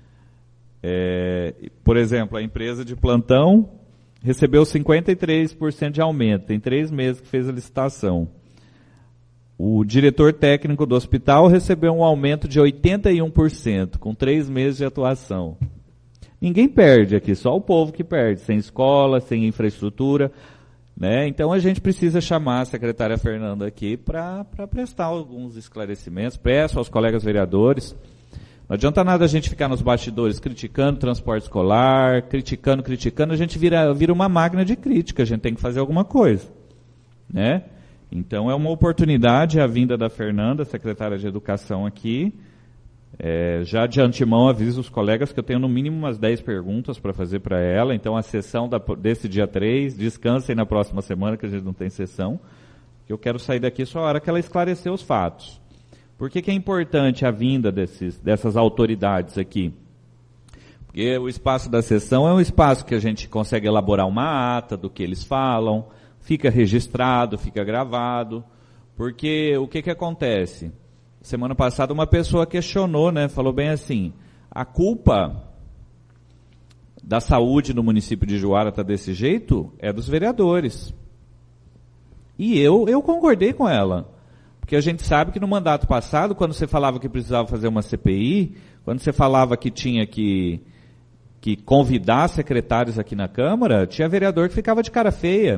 Por exemplo, a empresa de plantão recebeu 53% de aumento. Tem 3 meses que fez a licitação. O diretor técnico do hospital recebeu um aumento de 81%, com 3 meses de atuação. Ninguém perde aqui, só o povo que perde, sem escola, sem infraestrutura, né? Então a gente precisa chamar a secretária Fernanda aqui para prestar alguns esclarecimentos. Peço aos colegas vereadores. Não adianta nada a gente ficar nos bastidores criticando o transporte escolar, criticando, a gente vira uma máquina de crítica, a gente tem que fazer alguma coisa, né? Então é uma oportunidade a vinda da Fernanda, secretária de Educação aqui. Já de antemão aviso os colegas que eu tenho no mínimo umas 10 perguntas para fazer para ela. Então a sessão desse dia 3, descansem na próxima semana que a gente não tem sessão. Eu quero sair daqui só a hora que ela esclarecer os fatos. Por que é importante a vinda dessas autoridades aqui? Porque o espaço da sessão é um espaço que a gente consegue elaborar uma ata do que eles falam, fica registrado, fica gravado, porque o que acontece? Semana passada uma pessoa questionou, né, falou bem assim, a culpa da saúde no município de Juara tá desse jeito é dos vereadores. E eu concordei com ela, porque a gente sabe que no mandato passado, quando você falava que precisava fazer uma CPI, quando você falava que tinha que convidar secretários aqui na Câmara, tinha vereador que ficava de cara feia.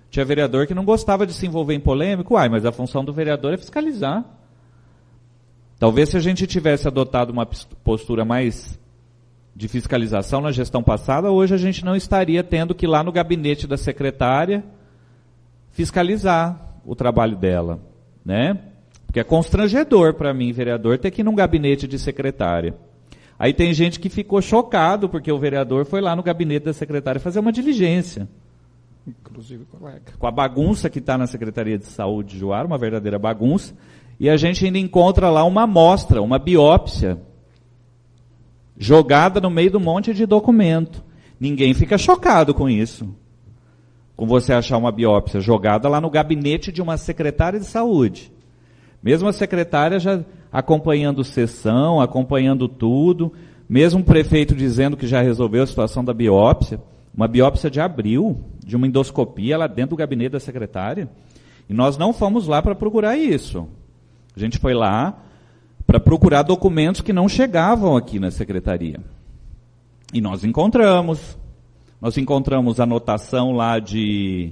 Tinha vereador que não gostava de se envolver em polêmica, mas a função do vereador é fiscalizar. Talvez se a gente tivesse adotado uma postura mais de fiscalização na gestão passada, hoje a gente não estaria tendo que ir lá no gabinete da secretária fiscalizar o trabalho dela, né? Porque é constrangedor para mim, vereador, ter que ir num gabinete de secretária. Aí tem gente que ficou chocado porque o vereador foi lá no gabinete da secretária fazer uma diligência. Inclusive, colega. Com a bagunça que está na Secretaria de Saúde de Juara, uma verdadeira bagunça, e a gente ainda encontra lá uma amostra, uma biópsia, jogada no meio do monte de documento. Ninguém fica chocado com isso. Com você achar uma biópsia jogada lá no gabinete de uma secretária de saúde. Mesmo a secretária já acompanhando sessão, acompanhando tudo, mesmo o prefeito dizendo que já resolveu a situação da biópsia, uma biópsia de abril, de uma endoscopia lá dentro do gabinete da secretária, e nós não fomos lá para procurar isso. A gente foi lá para procurar documentos que não chegavam aqui na secretaria. E nós encontramos anotação lá de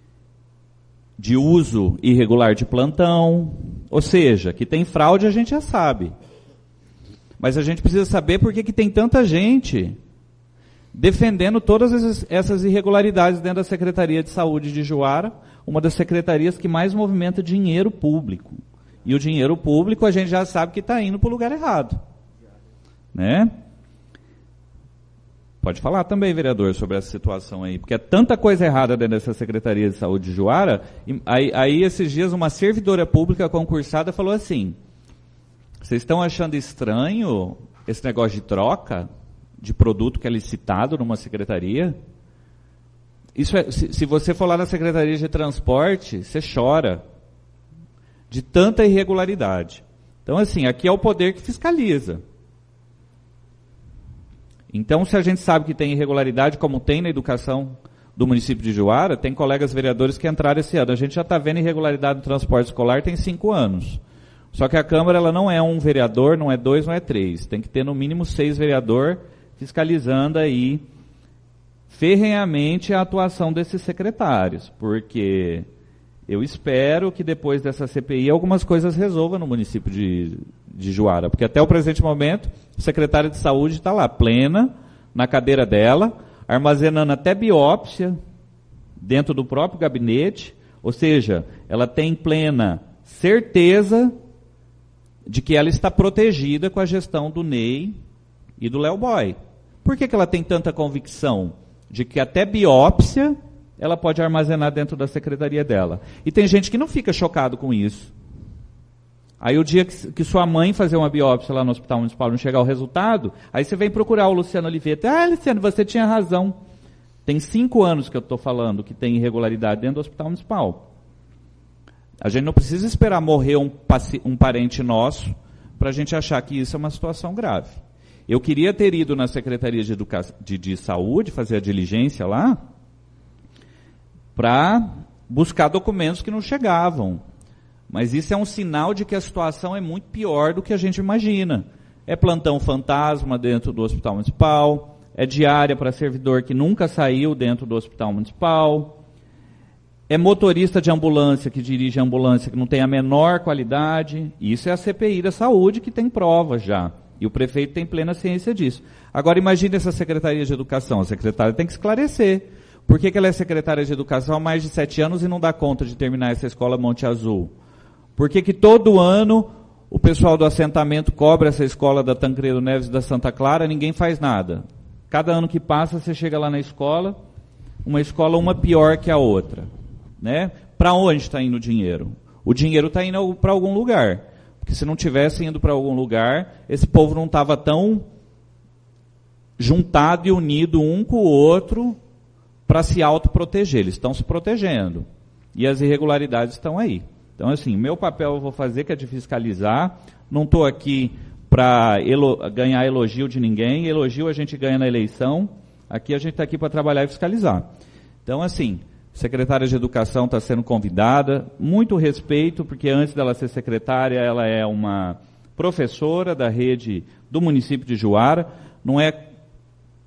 uso irregular de plantão, ou seja, que tem fraude a gente já sabe. Mas a gente precisa saber por que tem tanta gente defendendo todas essas irregularidades dentro da Secretaria de Saúde de Juara, uma das secretarias que mais movimenta dinheiro público. E o dinheiro público a gente já sabe que está indo para o lugar errado. Né? Pode falar também, vereador, sobre essa situação aí, porque é tanta coisa errada dentro dessa Secretaria de Saúde de Juara. Aí esses dias uma servidora pública concursada falou assim: vocês estão achando estranho esse negócio de troca de produto que é licitado numa secretaria? Isso se você for lá na Secretaria de Transporte, você chora de tanta irregularidade. Então, assim, aqui é o poder que fiscaliza. Então, se a gente sabe que tem irregularidade, como tem na educação do município de Juara, tem colegas vereadores que entraram esse ano. A gente já está vendo irregularidade no transporte escolar tem 5 anos. Só que a Câmara ela não é um vereador, não é 2, não é 3. Tem que ter no mínimo 6 vereadores fiscalizando aí ferrenhamente a atuação desses secretários. Porque eu espero que depois dessa CPI algumas coisas resolvam no município de Juara. Porque até o presente momento, a secretária de saúde está lá, plena, na cadeira dela, armazenando até biópsia dentro do próprio gabinete. Ou seja, ela tem plena certeza de que ela está protegida com a gestão do Ney e do Léo Boy. Por que ela tem tanta convicção de que até biópsia ela pode armazenar dentro da secretaria dela? E tem gente que não fica chocado com isso. Aí o dia que sua mãe fazer uma biópsia lá no Hospital Municipal não chegar o resultado, aí você vem procurar o Luciano Oliveira. Luciano, você tinha razão. Tem 5 anos que eu estou falando que tem irregularidade dentro do Hospital Municipal. A gente não precisa esperar morrer um parente nosso para a gente achar que isso é uma situação grave. Eu queria ter ido na Secretaria de Saúde, fazer a diligência lá, para buscar documentos que não chegavam. Mas isso é um sinal de que a situação é muito pior do que a gente imagina. É plantão fantasma dentro do Hospital Municipal, é diária para servidor que nunca saiu dentro do Hospital Municipal, é motorista de ambulância que dirige a ambulância que não tem a menor qualidade. Isso é a CPI da saúde que tem provas já. E o prefeito tem plena ciência disso. Agora imagine essa Secretaria de Educação. A secretária tem que esclarecer. Por que ela é secretária de Educação há mais de 7 anos e não dá conta de terminar essa escola Monte Azul? Por que todo ano o pessoal do assentamento cobra essa escola da Tancredo Neves e da Santa Clara, ninguém faz nada? Cada ano que passa, você chega lá na escola, uma pior que a outra. Né? Para onde está indo o dinheiro? O dinheiro está indo para algum lugar. Porque se não tivesse indo para algum lugar, esse povo não estava tão juntado e unido um com o outro para se autoproteger. Eles estão se protegendo. E as irregularidades estão aí. Então, assim, meu papel eu vou fazer, que é de fiscalizar. Não estou aqui para ganhar elogio de ninguém. Elogio a gente ganha na eleição. Aqui a gente está aqui para trabalhar e fiscalizar. Então, assim, secretária de Educação está sendo convidada. Muito respeito, porque antes dela ser secretária, ela é uma professora da rede do município de Juara. Não é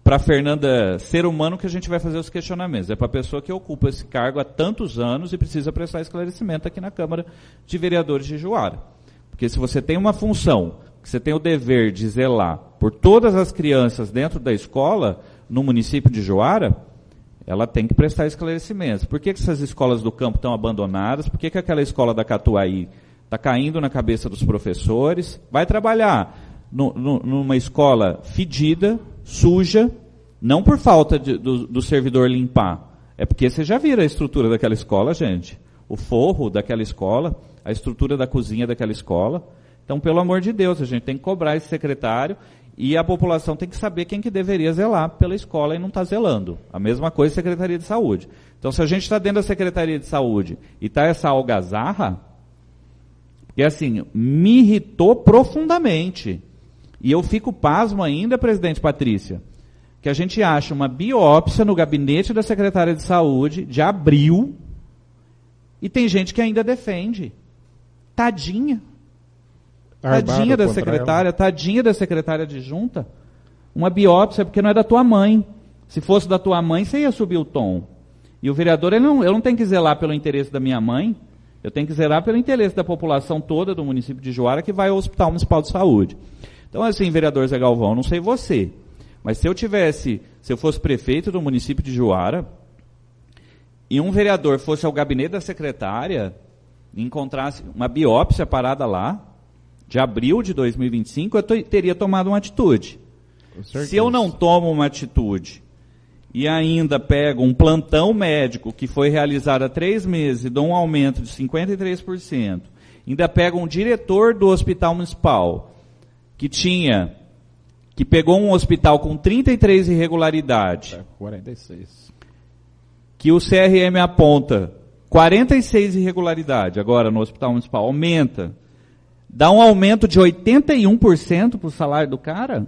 para Fernanda, ser humano, que a gente vai fazer os questionamentos. É para a pessoa que ocupa esse cargo há tantos anos e precisa prestar esclarecimento aqui na Câmara de Vereadores de Juara. Porque se você tem uma função, que você tem o dever de zelar por todas as crianças dentro da escola, no município de Juara, ela tem que prestar esclarecimentos. Por que essas escolas do campo estão abandonadas? Por que aquela escola da Catuaí está caindo na cabeça dos professores? Vai trabalhar numa escola fedida, suja, não por falta do servidor limpar. É porque você já viram a estrutura daquela escola, gente. O forro daquela escola, a estrutura da cozinha daquela escola. Então, pelo amor de Deus, a gente tem que cobrar esse secretário e a população tem que saber quem que deveria zelar pela escola e não está zelando. A mesma coisa a Secretaria de Saúde. Então, se a gente está dentro da Secretaria de Saúde e está essa algazarra, porque assim, me irritou profundamente. E eu fico pasmo ainda, presidente Patrícia, que a gente acha uma biópsia no gabinete da Secretaria de Saúde de abril e tem gente que ainda defende. Tadinha. Tadinha da secretária, tadinha da secretária adjunta. Uma biópsia porque não é da tua mãe. Se fosse da tua mãe, você ia subir o tom. E o vereador, eu não tenho que zelar pelo interesse da minha mãe, eu tenho que zelar pelo interesse da população toda do município de Juara que vai ao Hospital Municipal de Saúde. Então, assim, vereador Zé Galvão, não sei você, mas se eu fosse prefeito do município de Juara, e um vereador fosse ao gabinete da secretária, e encontrasse uma biópsia parada lá, de abril de 2025, eu teria tomado uma atitude. Se eu não tomo uma atitude, e ainda pego um plantão médico que foi realizado há 3 meses e dou um aumento de 53%, ainda pego um diretor do hospital municipal, que pegou um hospital com 33 irregularidades. 46. Que o CRM aponta 46 irregularidades agora no hospital municipal, aumenta. Dá um aumento de 81% para o salário do cara?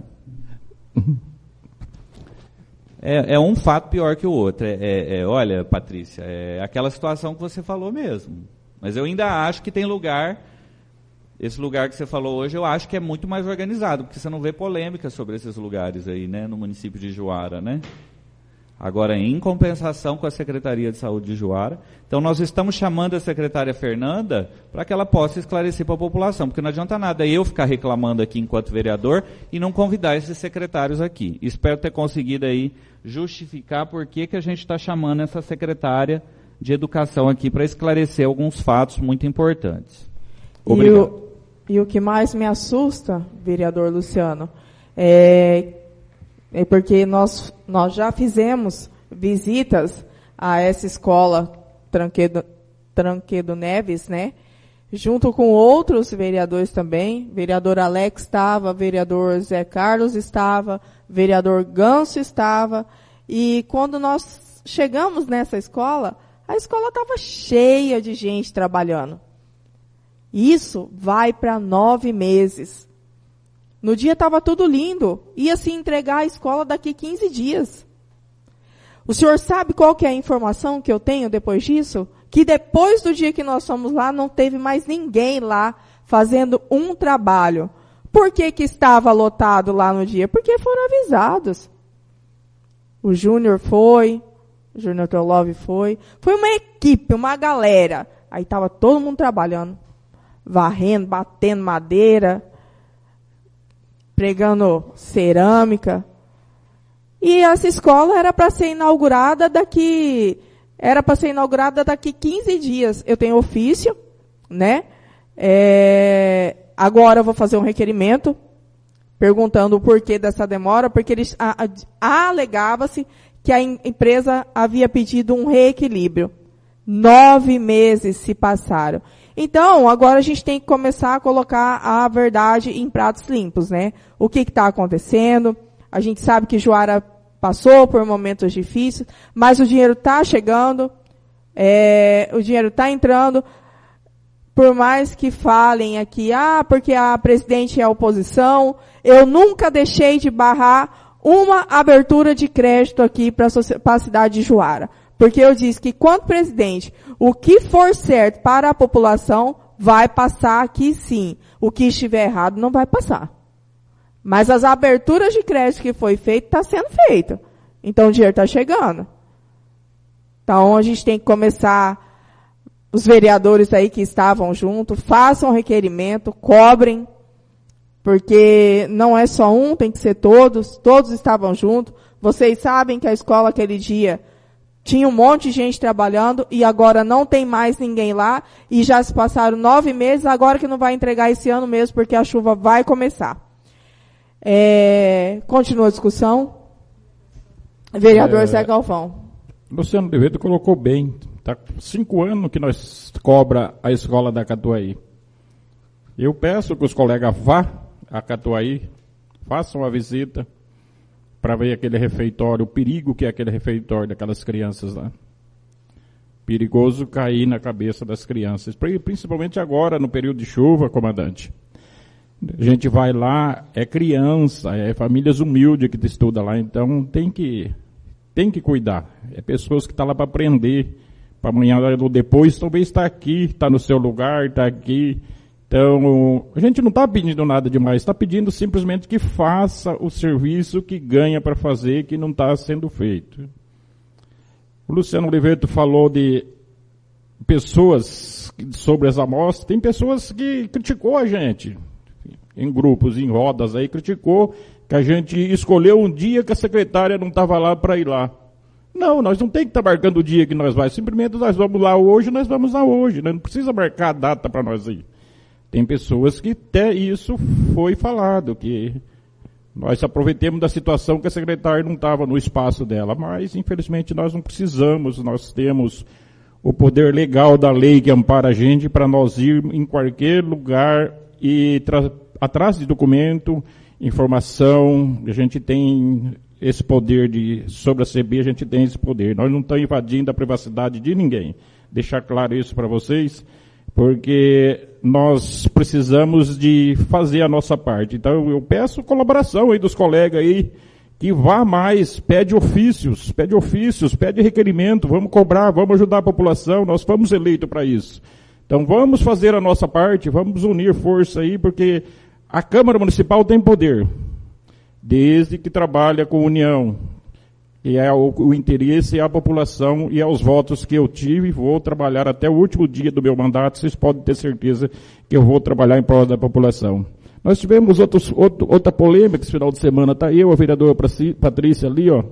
É um fato pior que o outro. Olha, Patrícia, é aquela situação que você falou mesmo. Mas eu ainda acho que tem lugar, esse lugar que você falou hoje, eu acho que é muito mais organizado, porque você não vê polêmica sobre esses lugares aí, né, no município de Juara, né? Agora, em compensação com a Secretaria de Saúde de Juara. Então, nós estamos chamando a secretária Fernanda para que ela possa esclarecer para a população, porque não adianta nada eu ficar reclamando aqui enquanto vereador e não convidar esses secretários aqui. Espero ter conseguido aí justificar por que a gente está chamando essa secretária de Educação aqui para esclarecer alguns fatos muito importantes. Obrigado. E o que mais me assusta, vereador Luciano, é porque nós já fizemos visitas a essa escola Tranquedo Neves, né? Junto com outros vereadores também. Vereador Alex estava, vereador Zé Carlos estava, vereador Ganso estava. E quando nós chegamos nessa escola, a escola estava cheia de gente trabalhando. Isso vai para 9 meses. No dia estava tudo lindo. Ia se entregar a escola daqui 15 dias. O senhor sabe qual que é a informação que eu tenho depois disso? Que depois do dia que nós fomos lá, não teve mais ninguém lá fazendo um trabalho. Por que estava lotado lá no dia? Porque foram avisados. O Júnior foi, o Júnior Trolov foi. Foi uma equipe, uma galera. Aí estava todo mundo trabalhando. Varrendo, batendo madeira, pregando cerâmica. E essa escola era para ser inaugurada daqui 15 dias. Eu tenho ofício, né? Agora eu vou fazer um requerimento perguntando o porquê dessa demora, porque eles alegava-se que a empresa havia pedido um reequilíbrio. 9 meses se passaram. Então, agora a gente tem que começar a colocar a verdade em pratos limpos, né? O que está acontecendo? A gente sabe que Juara passou por momentos difíceis, mas o dinheiro está chegando, o dinheiro está entrando. Por mais que falem aqui, porque a presidente é a oposição, eu nunca deixei de barrar uma abertura de crédito aqui para a cidade de Juara. Porque eu disse que, quanto presidente, o que for certo para a população vai passar aqui sim. O que estiver errado não vai passar. Mas as aberturas de crédito que foi feito, está sendo feito. Então o dinheiro está chegando. Então a gente tem que começar, os vereadores aí que estavam junto, façam requerimento, cobrem, porque não é só um, tem que ser todos estavam juntos. Vocês sabem que a escola aquele dia tinha um monte de gente trabalhando e agora não tem mais ninguém lá e já se passaram 9 meses, agora que não vai entregar esse ano mesmo, porque a chuva vai começar. Continua a discussão. Vereador Zé Galvão. Luciano Oliveto colocou bem. Está 5 anos que nós cobra a escola da Catuaí. Eu peço que os colegas vá a Catuaí, façam a visita para ver aquele refeitório, o perigo que é aquele refeitório daquelas crianças lá. Perigoso cair na cabeça das crianças, principalmente agora no período de chuva, comandante. A gente vai lá, é criança, é famílias humildes que estudam lá, então tem que cuidar. É pessoas que estão lá para aprender, para amanhã ou depois talvez está aqui, está no seu lugar, está aqui. Então, a gente não está pedindo nada demais, está pedindo simplesmente que faça o serviço que ganha para fazer, que não está sendo feito. O Luciano Oliveto falou de pessoas sobre as amostras, tem pessoas que criticou a gente, em grupos, em rodas aí, criticou que a gente escolheu um dia que a secretária não estava lá para ir lá. Não, nós não tem que estar marcando o dia que nós vamos, simplesmente nós vamos lá hoje, nós vamos lá hoje, não precisa marcar a data para nós ir. Tem pessoas que até isso foi falado, que nós aproveitemos da situação que a secretária não estava no espaço dela, mas infelizmente nós não precisamos, nós temos o poder legal da lei que ampara a gente para nós ir em qualquer lugar e atrás de documento, informação, a gente tem esse poder sobre a CB, a gente tem esse poder. Nós não estamos invadindo a privacidade de ninguém. Deixar claro isso para vocês, porque nós precisamos de fazer a nossa parte. Então eu peço colaboração aí dos colegas aí, que vá mais, pede ofícios, pede requerimento, vamos cobrar, vamos ajudar a população, nós fomos eleitos para isso. Então vamos fazer a nossa parte, vamos unir força aí, porque a Câmara Municipal tem poder, desde que trabalha com união, e é o interesse é a população e é os votos que eu tive, vou trabalhar até o último dia do meu mandato, vocês podem ter certeza que eu vou trabalhar em prol da população. Nós tivemos outra polêmica esse final de semana, tá eu, a vereadora Patrícia ali, ó,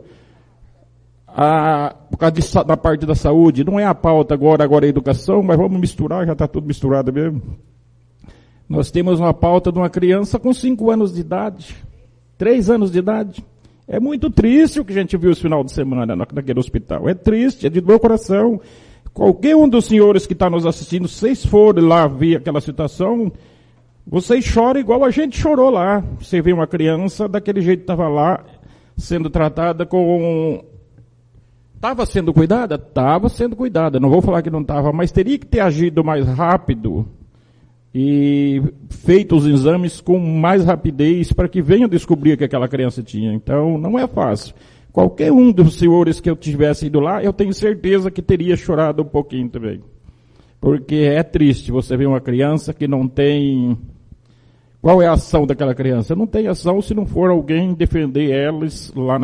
por causa da parte da saúde, não é a pauta agora é a educação, mas vamos misturar, já está tudo misturado mesmo. Nós temos uma pauta de uma criança com 5 anos de idade, 3 anos de idade. É muito triste o que a gente viu esse final de semana naquele hospital. É triste, é de meu coração. Qualquer um dos senhores que está nos assistindo, se vocês forem lá ver aquela situação, vocês choram igual a gente chorou lá. Você vê uma criança daquele jeito que estava lá, sendo tratada com... Estava sendo cuidada? Estava sendo cuidada. Não vou falar que não estava, mas teria que ter agido mais rápido e feito os exames com mais rapidez para que venham descobrir o que aquela criança tinha. Então, não é fácil. Qualquer um dos senhores que eu tivesse ido lá, eu tenho certeza que teria chorado um pouquinho também. Porque é triste você ver uma criança que não tem... Qual é a ação daquela criança? Não tem ação se não for alguém defender elas lá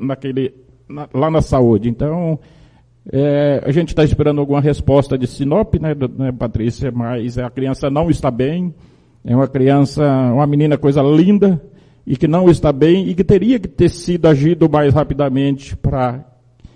lá na saúde. Então... a gente está esperando alguma resposta de Sinop, né, Patrícia, mas a criança não está bem, é uma menina coisa linda, e que não está bem, e que teria que ter sido agido mais rapidamente para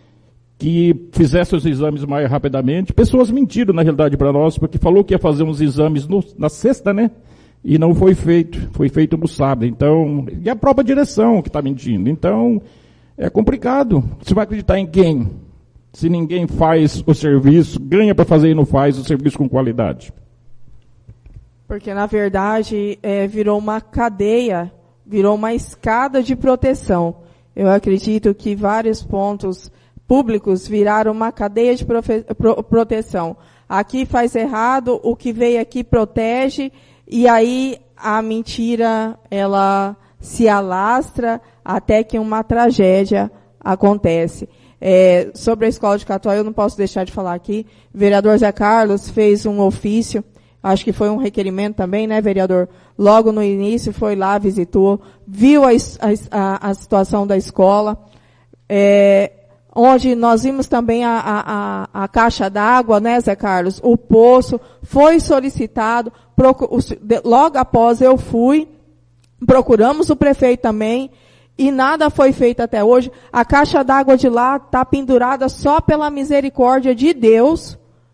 que fizesse os exames mais rapidamente. Pessoas mentiram, na realidade, para nós, porque falou que ia fazer uns exames na sexta, né, e não foi feito no sábado. Então, e a própria direção que está mentindo. Então, é complicado. Você vai acreditar em quem? Se ninguém faz o serviço, ganha para fazer e não faz o serviço com qualidade. Porque, na verdade, virou uma cadeia, virou uma escada de proteção. Eu acredito que vários pontos públicos viraram uma cadeia de proteção. Aqui faz errado, o que veio aqui protege, e aí a mentira, ela se alastra até que uma tragédia acontece. Sobre a escola de Catuaí, eu não posso deixar de falar aqui. O vereador Zé Carlos fez um ofício acho que foi um requerimento também, né, vereador? Logo no início foi lá, visitou, viu a situação da escola, onde nós vimos também a caixa d'água, né, Zé Carlos? O poço foi solicitado, logo após eu fui, procuramos o prefeito também, e nada foi feito até hoje. A caixa d'água de lá está pendurada só pela misericórdia de Deus.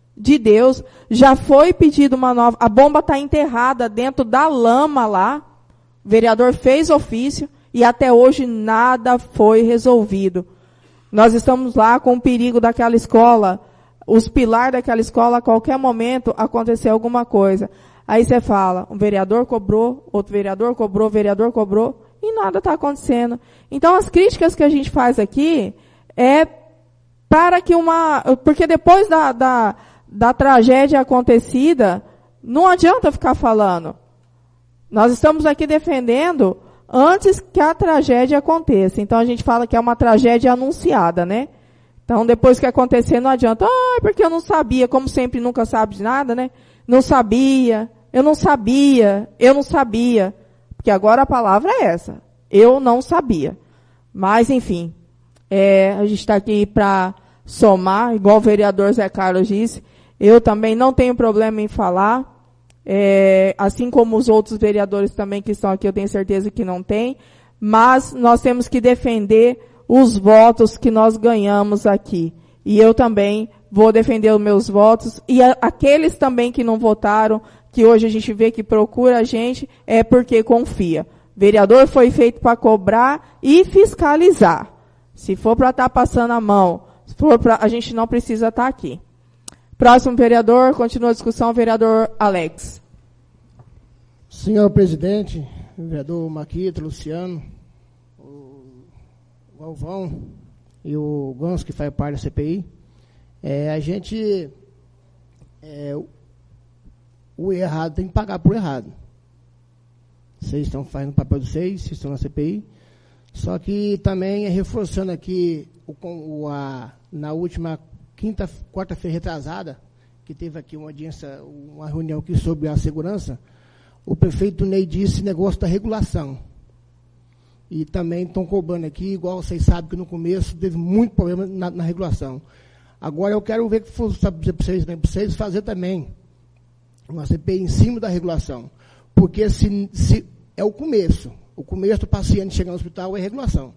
Já foi pedido uma nova, a bomba está enterrada dentro da lama lá, o vereador fez ofício, e até hoje nada foi resolvido. Nós estamos lá com o perigo daquela escola, os pilares daquela escola, a qualquer momento acontecer alguma coisa. Aí você fala, um vereador cobrou, outro vereador cobrou, e nada está acontecendo. Então, as críticas que a gente faz aqui é para que porque depois da tragédia acontecida, não adianta ficar falando. Nós estamos aqui defendendo antes que a tragédia aconteça. Então, a gente fala que é uma tragédia anunciada, né? Então, depois que acontecer, não adianta. Porque eu não sabia, como sempre nunca sabe de nada, né? Não sabia, eu não sabia. Porque agora a palavra é essa. Eu não sabia. Mas, enfim, a gente está aqui para somar, igual o vereador Zé Carlos disse. Eu também não tenho problema em falar. Assim como os outros vereadores também que estão aqui, eu tenho certeza que não tem. Mas nós temos que defender os votos que nós ganhamos aqui. E eu também vou defender os meus votos. E aqueles também que não votaram, que hoje a gente vê que procura a gente, é porque confia. Vereador foi feito para cobrar e fiscalizar. Se for para estar passando a mão, a gente não precisa estar aqui. Próximo vereador, continua a discussão, vereador Alex. Senhor presidente, vereador Marquito, Luciano, o Galvão e o Ganso, que faz parte da CPI, o errado tem que pagar por errado. Vocês estão fazendo o papel de vocês estão na CPI. Só que também reforçando aqui, na última quarta-feira retrasada, que teve aqui uma audiência, uma reunião aqui sobre a segurança, o prefeito Ney disse negócio da regulação. E também estão cobrando aqui, igual vocês sabem que no começo teve muito problema na regulação. Agora eu quero ver que dizer para vocês fazer também uma CPI em cima da regulação. Porque se é o começo do paciente chegar no hospital é regulação.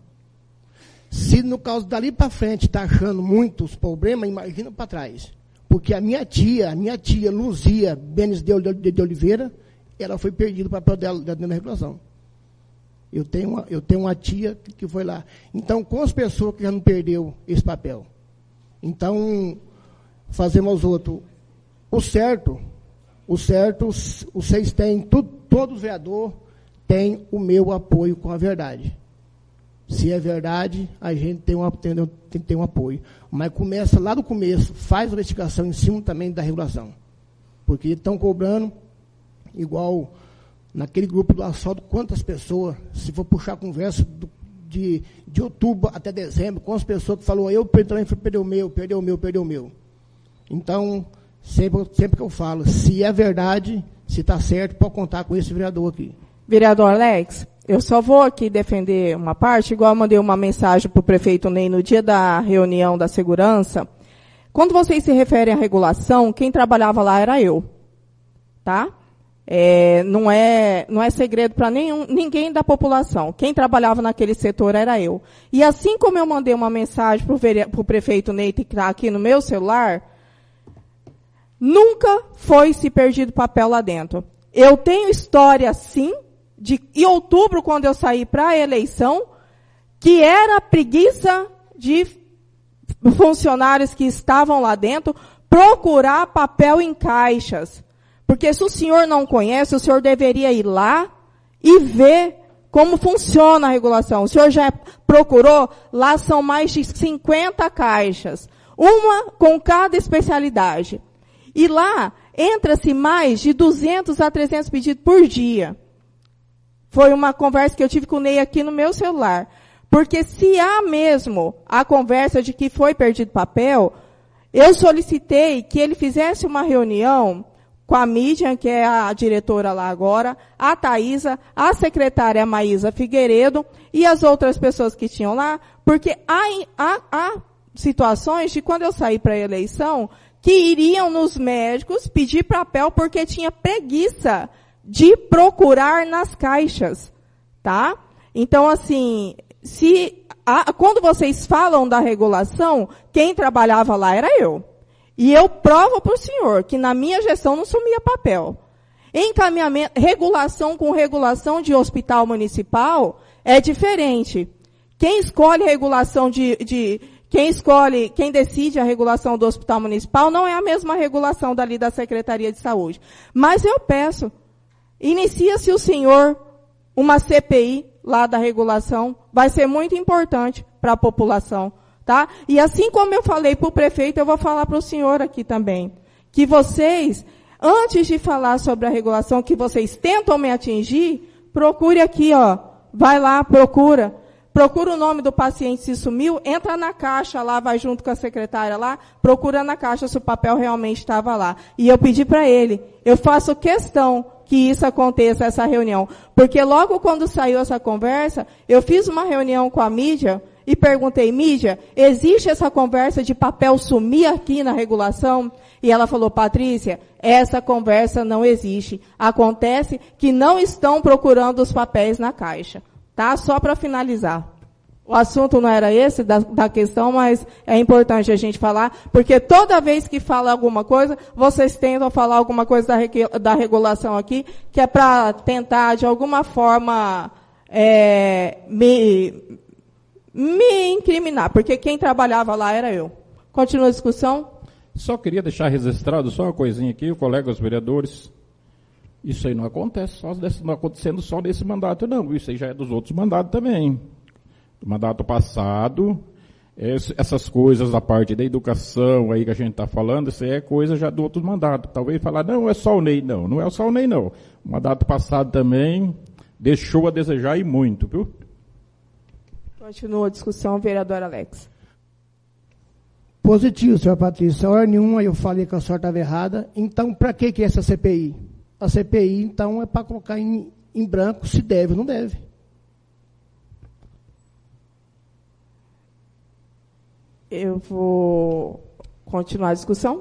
Se no caso dali para frente está achando muitos problemas, imagina para trás. Porque a minha tia Luzia Benes de Oliveira, ela foi perdida o papel dela dentro da regulação. Eu tenho uma tia que foi lá. Então, com as pessoas que já não perdeu esse papel. Então, fazemos aos outros o certo, vocês têm, todo vereador tem o meu apoio com a verdade. Se é verdade, a gente tem que ter um apoio. Mas começa lá do começo, faz a investigação em cima também da regulação. Porque estão cobrando, igual naquele grupo do assalto, quantas pessoas, se for puxar a conversa de outubro até dezembro, quantas pessoas que falaram, eu também fui perder o meu. Então, sempre que eu falo, se é verdade, se está certo, pode contar com esse vereador aqui. Vereador Alex, eu só vou aqui defender uma parte, igual eu mandei uma mensagem para o prefeito Ney no dia da reunião da segurança. Quando vocês se referem à regulação, quem trabalhava lá era eu. Tá? Não é segredo para ninguém da população. Quem trabalhava naquele setor era eu. E assim como eu mandei uma mensagem para o prefeito Ney, que está aqui no meu celular, nunca foi se perdido papel lá dentro. Eu tenho história, sim, em outubro, quando eu saí para a eleição, que era preguiça de funcionários que estavam lá dentro procurar papel em caixas. Porque se o senhor não conhece, o senhor deveria ir lá e ver como funciona a regulação. O senhor já procurou? Lá são mais de 50 caixas. Uma com cada especialidade. E lá entra-se mais de 200 a 300 pedidos por dia. Foi uma conversa que eu tive com o Ney aqui no meu celular. Porque se há mesmo a conversa de que foi perdido papel, eu solicitei que ele fizesse uma reunião com a Mídia, que é a diretora lá agora, a Thaísa, a secretária Maísa Figueiredo e as outras pessoas que tinham lá, porque há situações de quando eu saí para a eleição que iriam nos médicos pedir papel porque tinha preguiça de procurar nas caixas, tá? Então, assim, quando vocês falam da regulação, quem trabalhava lá era eu. E eu provo para o senhor que na minha gestão não sumia papel. Encaminhamento, regulação com regulação de hospital municipal é diferente. Quem escolhe regulação quem decide a regulação do hospital municipal não é a mesma regulação dali da Secretaria de Saúde. Mas eu peço, inicia-se o senhor uma CPI lá da regulação, vai ser muito importante para a população. Tá? E assim como eu falei para o prefeito, eu vou falar para o senhor aqui também. Que vocês, antes de falar sobre a regulação, que vocês tentam me atingir, procure aqui, ó. Vai lá, procura. Procura o nome do paciente se sumiu, entra na caixa lá, vai junto com a secretária lá, procura na caixa se o papel realmente estava lá. E eu pedi para ele, eu faço questão que isso aconteça, essa reunião. Porque logo quando saiu essa conversa, eu fiz uma reunião com a Mídia, e perguntei, Mídia, existe essa conversa de papel sumir aqui na regulação? E ela falou, Patrícia, essa conversa não existe. Acontece que não estão procurando os papéis na caixa. Tá? Só para finalizar. O assunto não era esse da questão, mas é importante a gente falar, porque toda vez que fala alguma coisa, vocês tentam falar alguma coisa da regulação aqui, que é para tentar, de alguma forma, me incriminar, porque quem trabalhava lá era eu. Continua a discussão. Só queria deixar registrado só uma coisinha aqui, colegas vereadores. Isso aí não acontece, não acontecendo só nesse mandato, não. Isso aí já é dos outros mandatos também. Do mandato passado, essas coisas da parte da educação aí que a gente está falando, isso aí é coisa já do outro mandato. Talvez falar, não, é só o Ney, não. Não é só o Ney, não. O mandato passado também deixou a desejar e muito, viu? Continua a discussão, vereador Alex. Positivo, senhora Patrícia. Hora nenhuma eu falei que a senhora estava errada. Então, para que é essa CPI? A CPI, então, é para colocar em branco se deve ou não deve. Eu vou continuar a discussão.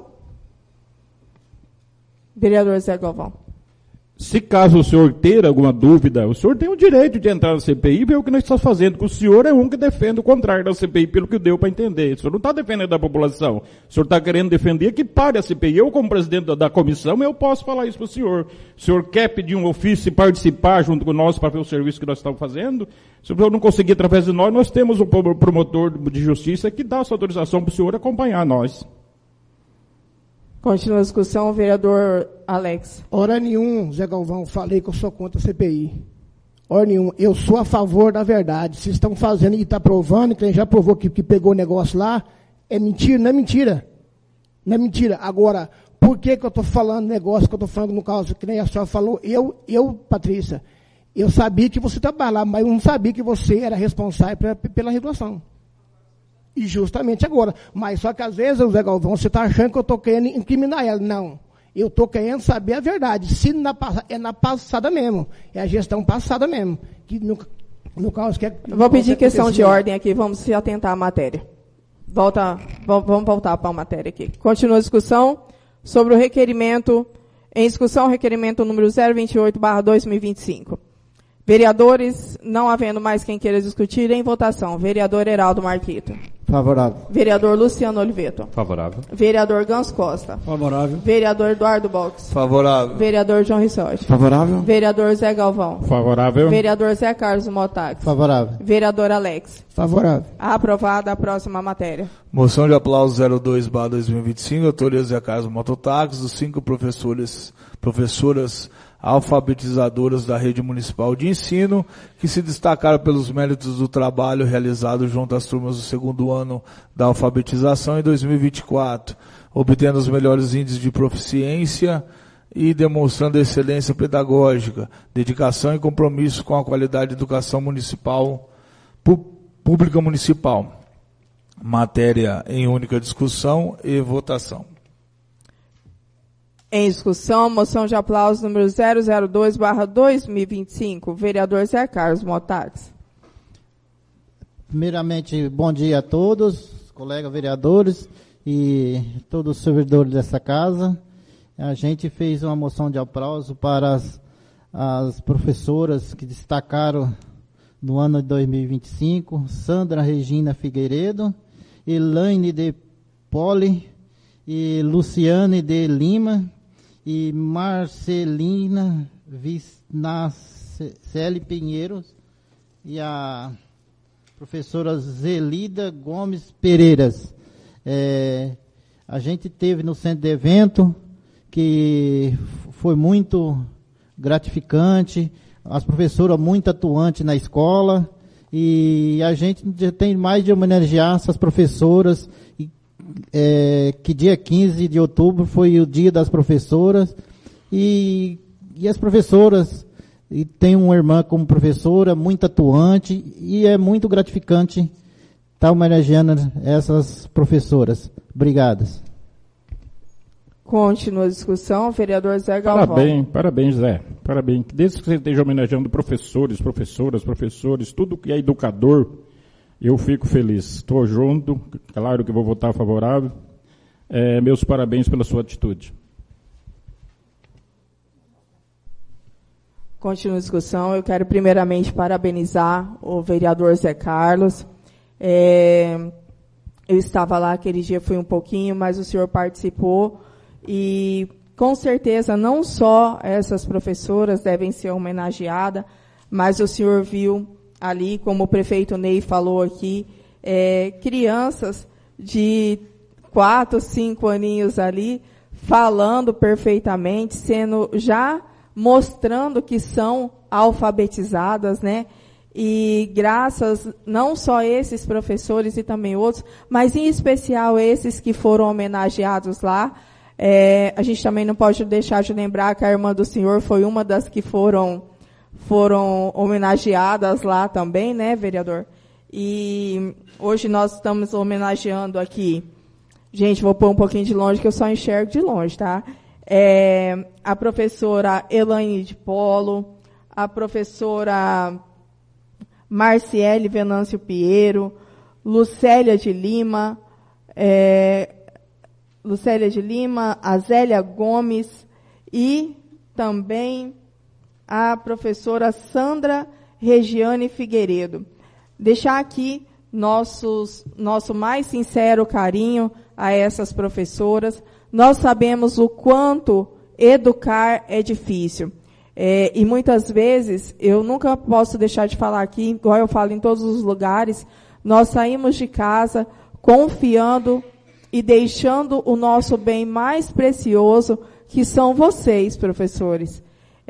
Vereador Zé Galvão. Se caso o senhor ter alguma dúvida, o senhor tem o direito de entrar na CPI e ver o que nós estamos fazendo, porque o senhor é um que defende o contrário da CPI, pelo que deu para entender. O senhor não está defendendo a população. O senhor está querendo defender que pare a CPI. Eu, como presidente da comissão, eu posso falar isso para o senhor. O senhor quer pedir um ofício e participar junto com nós para ver o serviço que nós estamos fazendo? Se o senhor não conseguir através de nós temos o promotor de justiça que dá essa autorização para o senhor acompanhar nós. Continua a discussão, vereador Alex. Hora nenhum, Zé Galvão, falei que eu sou contra a CPI. Hora nenhum, eu sou a favor da verdade. Vocês estão fazendo e está provando, quem já provou que pegou o negócio lá, é mentira, não é mentira. Não é mentira. Agora, por que eu estou falando negócio que eu estou falando no caso, que nem a senhora falou, eu, Patrícia, eu sabia que você trabalhava, mas eu não sabia que você era responsável pela regulação. E justamente agora. Mas só que às vezes, Zé Galvão, você está achando que eu estou querendo incriminar ela. Não. Eu estou querendo saber a verdade. Se é na passada mesmo. É a gestão passada mesmo. Que no caso que é... Vou pedir questão de ordem aqui. Vamos se atentar à matéria. Vamos voltar para a matéria aqui. Continua a discussão sobre o requerimento. Em discussão, o requerimento número 028/2025. Vereadores, não havendo mais quem queira discutir, em votação. Vereador Heraldo Marquito. Favorável. Vereador Luciano Oliveto. Favorável. Vereador Ganso Costa. Favorável. Vereador Eduardo Box. Favorável. Vereador João Rissotti. Favorável. Vereador Zé Galvão. Favorável. Vereador Zé Carlos Motax. Favorável. Vereador Alex. Favorável. Aprovada a próxima matéria. Moção de aplauso 02/2025, autoria Zé Carlos Mototáxi, dos 5 professoras alfabetizadoras da rede municipal de ensino, que se destacaram pelos méritos do trabalho realizado junto às turmas do 2º ano da alfabetização em 2024, obtendo os melhores índices de proficiência e demonstrando excelência pedagógica, dedicação e compromisso com a qualidade de educação municipal, pública municipal. Matéria em única discussão e votação. Em discussão, moção de aplauso número 002/2025. Vereador Zé Carlos Motax. Primeiramente, bom dia a todos, colegas vereadores e todos os servidores dessa casa. A gente fez uma moção de aplauso para as professoras que destacaram no ano de 2025, Sandra Regina Figueiredo, Elaine de Poli, e Luciane de Lima, e Marcelina Visnacelli Pinheiros, e a professora Zelida Gomes Pereiras. A gente teve no centro de evento, que foi muito gratificante, as professoras muito atuantes na escola, e a gente já tem mais de homenagear essas professoras, que dia 15 de outubro foi o dia das professoras, e as professoras, e tem uma irmã como professora, muito atuante, e é muito gratificante estar homenageando essas professoras. Obrigadas. Continua a discussão, vereador Zé Galvão. Parabéns, Zé. Parabéns. Desde que você esteja homenageando professores, professores, tudo que é educador, eu fico feliz. Estou junto, claro que vou votar favorável. Meus parabéns pela sua atitude. Continua a discussão. Eu quero primeiramente parabenizar o vereador Zé Carlos. Eu estava lá aquele dia, fui um pouquinho, mas o senhor participou. E, com certeza, não só essas professoras devem ser homenageadas, mas o senhor viu ali, como o prefeito Ney falou aqui, crianças de 4, 5 aninhos ali, falando perfeitamente, já mostrando que são alfabetizadas, né? E graças, não só esses professores e também outros, mas em especial esses que foram homenageados lá. A gente também não pode deixar de lembrar que a irmã do senhor foi uma das que foram homenageadas lá também, né, vereador? E hoje nós estamos homenageando aqui, gente, vou pôr um pouquinho de longe, que eu só enxergo de longe, tá? A professora Elaine de Polo, a professora Marciele Venâncio Pinheiro, Lucélia de Lima, a Zélia Gomes e também a professora Sandra Regiane Figueiredo. Deixar aqui nosso mais sincero carinho a essas professoras. Nós sabemos o quanto educar é difícil. E muitas vezes, eu nunca posso deixar de falar aqui, igual eu falo em todos os lugares, nós saímos de casa confiando e deixando o nosso bem mais precioso, que são vocês, professores.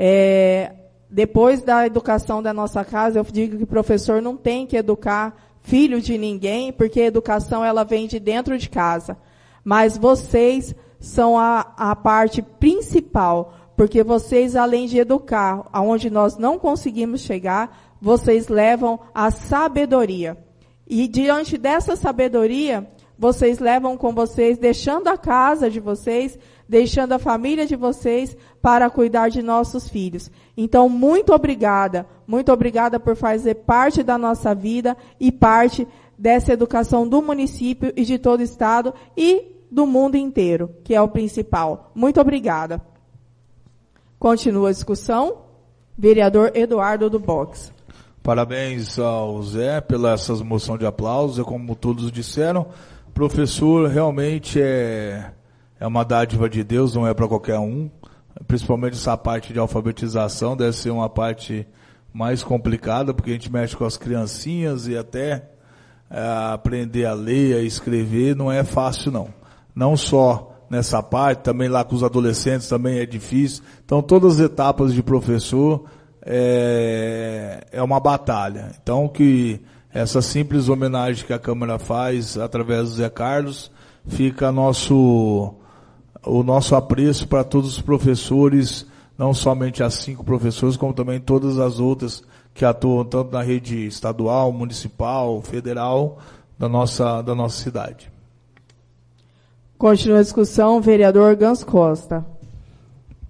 Depois da educação da nossa casa, eu digo que o professor não tem que educar filho de ninguém, porque a educação ela vem de dentro de casa. Mas vocês são a parte principal, porque vocês, além de educar, aonde nós não conseguimos chegar, vocês levam a sabedoria. E diante dessa sabedoria, vocês levam com vocês, deixando a casa de vocês, deixando a família de vocês para cuidar de nossos filhos. Então, muito obrigada por fazer parte da nossa vida e parte dessa educação do município e de todo o estado e do mundo inteiro, que é o principal. Muito obrigada. Continua a discussão. Vereador Eduardo do Box. Parabéns ao Zé pela essas moção de aplausos, como todos disseram. Professor realmente é uma dádiva de Deus, não é para qualquer um. Principalmente essa parte de alfabetização deve ser uma parte mais complicada, porque a gente mexe com as criancinhas e até aprender a ler, a escrever, não é fácil não. Não só nessa parte, também lá com os adolescentes também é difícil. Então todas as etapas de professor é uma batalha. Então que essa simples homenagem que a Câmara faz através do Zé Carlos, fica o nosso apreço para todos os professores, não somente as 5 professores, como também todas as outras que atuam tanto na rede estadual, municipal, federal da nossa cidade. Continua a discussão, vereador Gans Costa.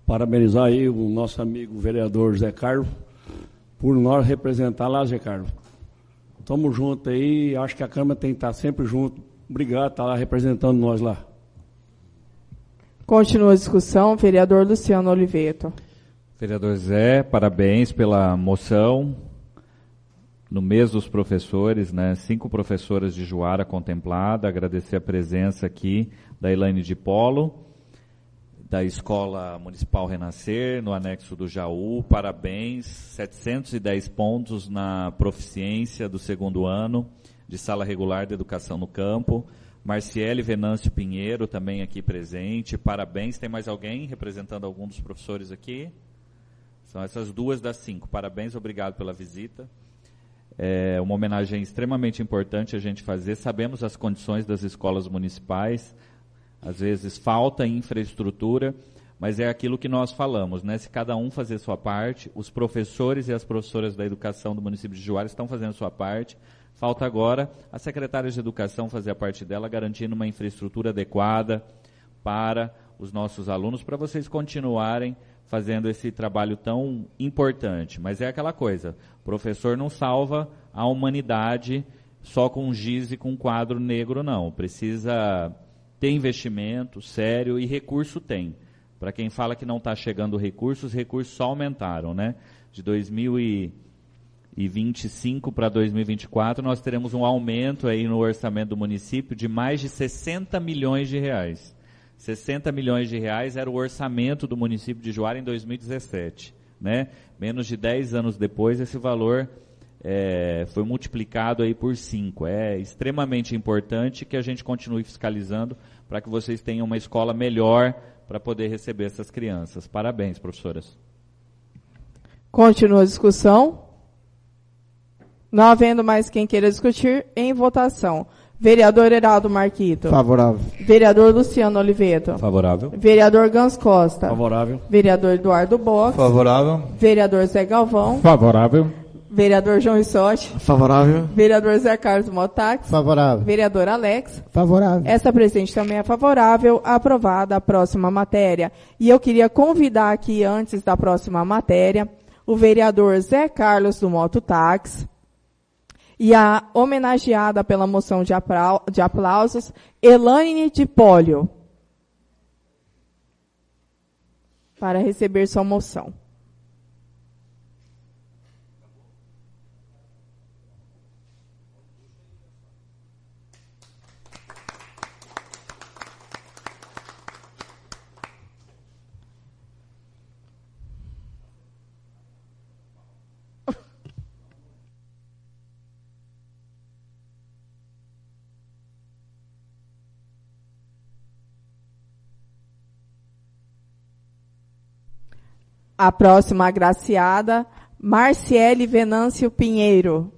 Parabenizar aí o nosso amigo vereador Zé Carlos, por nós representar lá, Zé Carlos. Tamo junto aí, acho que a Câmara tem que estar sempre junto. Obrigado, tá lá representando nós lá. Continua a discussão, vereador Luciano Oliveto. Vereador Zé, parabéns pela moção. No mês dos professores, né? 5 professoras de Juara contemplada. Agradecer a presença aqui da Elaine de Polo, da Escola Municipal Renascer, no anexo do Jaú. Parabéns, 710 pontos na proficiência do 2º ano de sala regular de educação no campo. Marciele Venâncio Pinheiro, também aqui presente. Parabéns. Tem mais alguém representando algum dos professores aqui? São essas 2 das 5. Parabéns, obrigado pela visita. É uma homenagem extremamente importante a gente fazer. Sabemos as condições das escolas municipais. Às vezes falta infraestrutura, mas é aquilo que nós falamos, né? Se cada um fazer sua parte, os professores e as professoras da educação do município de Juara estão fazendo sua parte. Falta agora a secretária de educação fazer a parte dela, garantindo uma infraestrutura adequada para os nossos alunos, para vocês continuarem fazendo esse trabalho tão importante. Mas é aquela coisa, o professor não salva a humanidade só com um giz e com um quadro negro, não. Precisa ter investimento sério, e recurso tem. Para quem fala que não está chegando recursos, os recursos só aumentaram, né? De 2025 para 2024, nós teremos um aumento aí no orçamento do município de mais de 60 milhões de reais. 60 milhões de reais era o orçamento do município de Juara em 2017, né? Menos de 10 anos depois, esse valor foi multiplicado aí por 5. É extremamente importante que a gente continue fiscalizando para que vocês tenham uma escola melhor para poder receber essas crianças. Parabéns, professoras. Continua a discussão. Não havendo mais quem queira discutir, em votação. Vereador Heraldo Marquito. Favorável. Vereador Luciano Oliveto. Favorável. Vereador Gans Costa. Favorável. Vereador Eduardo Box. Favorável. Vereador Zé Galvão. Favorável. Vereador João Rissotti. Favorável. Vereador Zé Carlos Motax. Favorável. Vereador Alex. Favorável. Essa presidente também é favorável. Aprovada a próxima matéria. E eu queria convidar aqui, antes da próxima matéria, o vereador Zé Carlos do Mototáxi e a homenageada pela moção de aplausos, Elaine de Pólio, para receber sua moção. A próxima agraciada, Marciele Venâncio Pinheiro.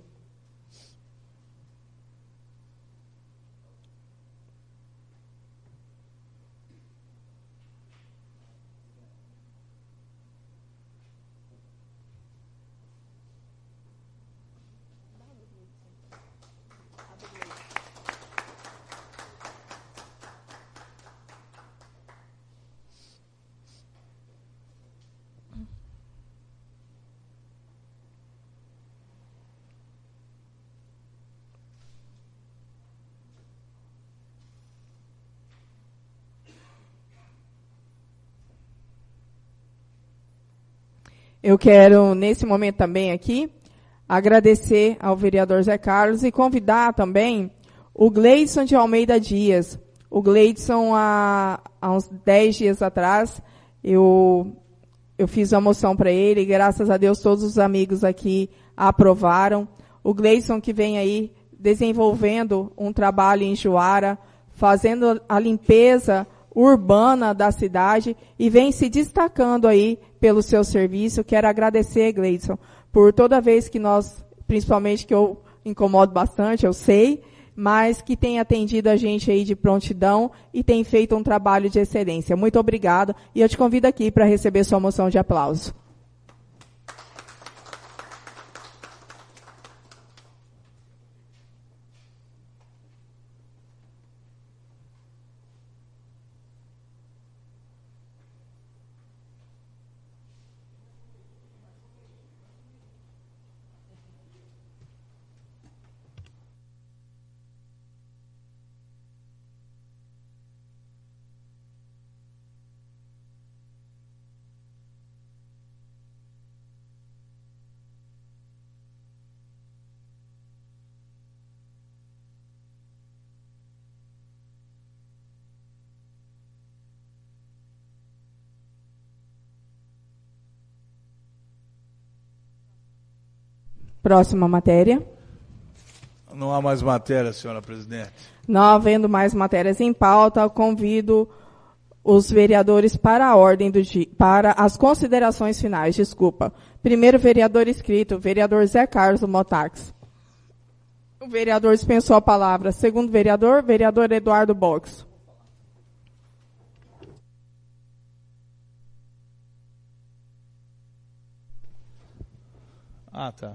Eu quero, nesse momento também aqui, agradecer ao vereador Zé Carlos e convidar também o Gleidson de Almeida Dias. O Gleidson, há uns 10 dias atrás, eu fiz uma moção para ele, e graças a Deus todos os amigos aqui aprovaram. O Gleidson que vem aí desenvolvendo um trabalho em Juara, fazendo a limpeza urbana da cidade e vem se destacando aí pelo seu serviço. Quero agradecer, Gleidson, por toda vez que nós, principalmente que eu incomodo bastante, eu sei, mas que tem atendido a gente aí de prontidão e tem feito um trabalho de excelência. Muito obrigado e eu te convido aqui para receber sua moção de aplauso. Próxima matéria. Não há mais matéria, senhora presidente. Não havendo mais matérias em pauta, convido os vereadores para a ordem do dia, para as considerações finais, desculpa. Primeiro vereador inscrito, vereador Zé Carlos Motax. O vereador dispensou a palavra. Segundo vereador, vereador Eduardo Box. Ah, tá.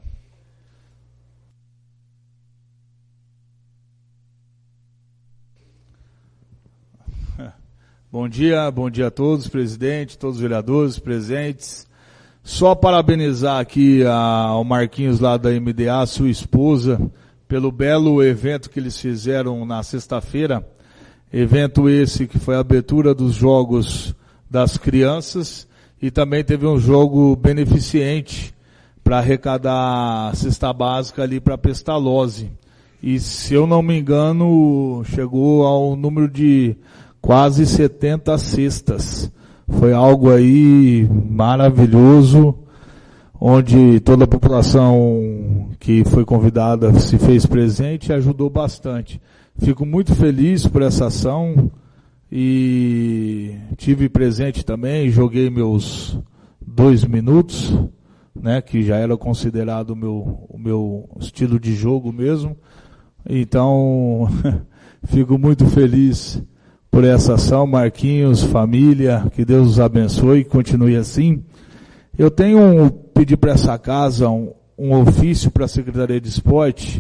Bom dia a todos, presidente, todos os vereadores presentes. Só parabenizar aqui ao Marquinhos lá da MDA, sua esposa, pelo belo evento que eles fizeram na sexta-feira. Evento esse que foi a abertura dos Jogos das Crianças e também teve um jogo beneficente para arrecadar a cesta básica ali para Pestalozzi. E se eu não me engano, chegou ao número de quase 70 cestas. Foi algo aí maravilhoso, onde toda a população que foi convidada se fez presente e ajudou bastante. Fico muito feliz por essa ação e tive presente também, joguei meus 2 minutos, né, que já era considerado o meu estilo de jogo mesmo. Então, fico muito feliz por essa ação, Marquinhos, família, que Deus os abençoe e continue assim. Eu tenho pedir para essa casa um ofício para a Secretaria de Esporte.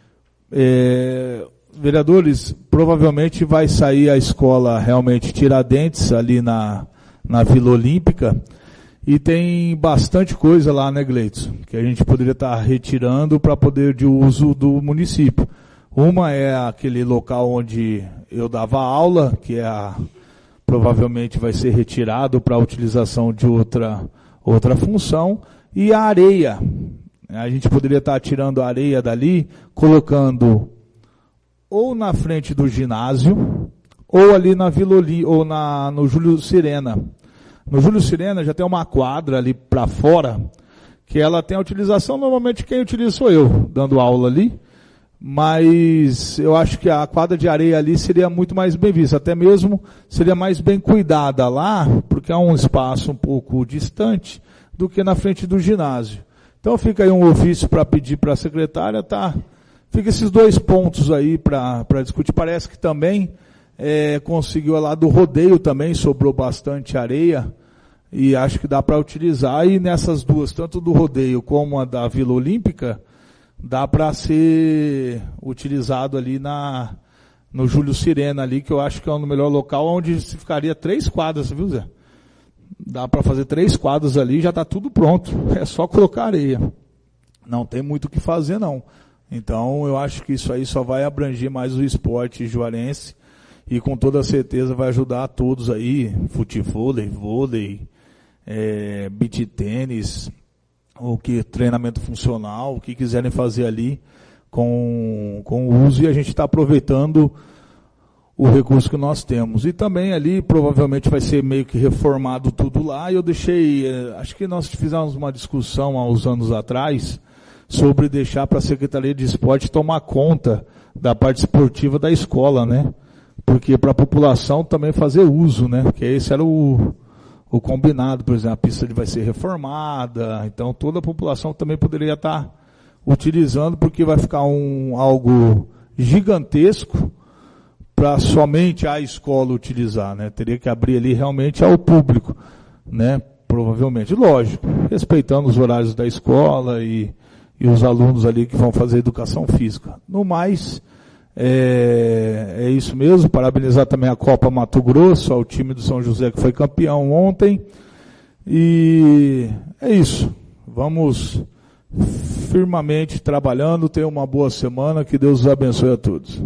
Vereadores, provavelmente vai sair a escola realmente Tiradentes, ali na Vila Olímpica, e tem bastante coisa lá, né, Gleidson, que a gente poderia estar retirando para poder de uso do município. Uma é aquele local onde eu dava aula, que provavelmente vai ser retirado para a utilização de outra função, e a areia. A gente poderia estar tirando a areia dali, colocando ou na frente do ginásio, ou ali na Vila ou no Júlio Sirena. No Júlio Sirena já tem uma quadra ali para fora, que ela tem a utilização, normalmente quem utiliza sou eu, dando aula ali, mas eu acho que a quadra de areia ali seria muito mais bem vista, até mesmo seria mais bem cuidada lá, porque é um espaço um pouco distante do que na frente do ginásio. Então fica aí um ofício para pedir para a secretária, tá? Fica esses 2 pontos aí para discutir. Parece que também conseguiu lá do rodeio também, sobrou bastante areia, e acho que dá para utilizar, e nessas duas, tanto do rodeio como a da Vila Olímpica, dá para ser utilizado ali no Júlio Sirena ali, que eu acho que é o melhor local, onde se ficaria 3 quadras, viu, Zé? Dá para fazer 3 quadras ali, já está tudo pronto, é só colocar areia. Não tem muito o que fazer, não. Então, eu acho que isso aí só vai abranger mais o esporte juarense, e com toda certeza vai ajudar a todos aí, futevôlei, vôlei, beach tênis, o que treinamento funcional, o que quiserem fazer ali com o uso, e a gente está aproveitando o recurso que nós temos. E também ali provavelmente vai ser meio que reformado tudo lá, e eu deixei, acho que nós fizemos uma discussão há uns anos atrás sobre deixar para a Secretaria de Esporte tomar conta da parte esportiva da escola, né? Porque para a população também fazer uso, né? Porque esse era o combinado, por exemplo, a pista vai ser reformada, então toda a população também poderia estar utilizando, porque vai ficar algo gigantesco para somente a escola utilizar, né? Teria que abrir ali realmente ao público, né? Provavelmente, lógico, respeitando os horários da escola e os alunos ali que vão fazer educação física. No mais, é isso mesmo. Parabenizar também a Copa Mato Grosso, ao time do São José que foi campeão ontem. E é isso. Vamos firmemente trabalhando. Tenha uma boa semana. Que Deus os abençoe a todos.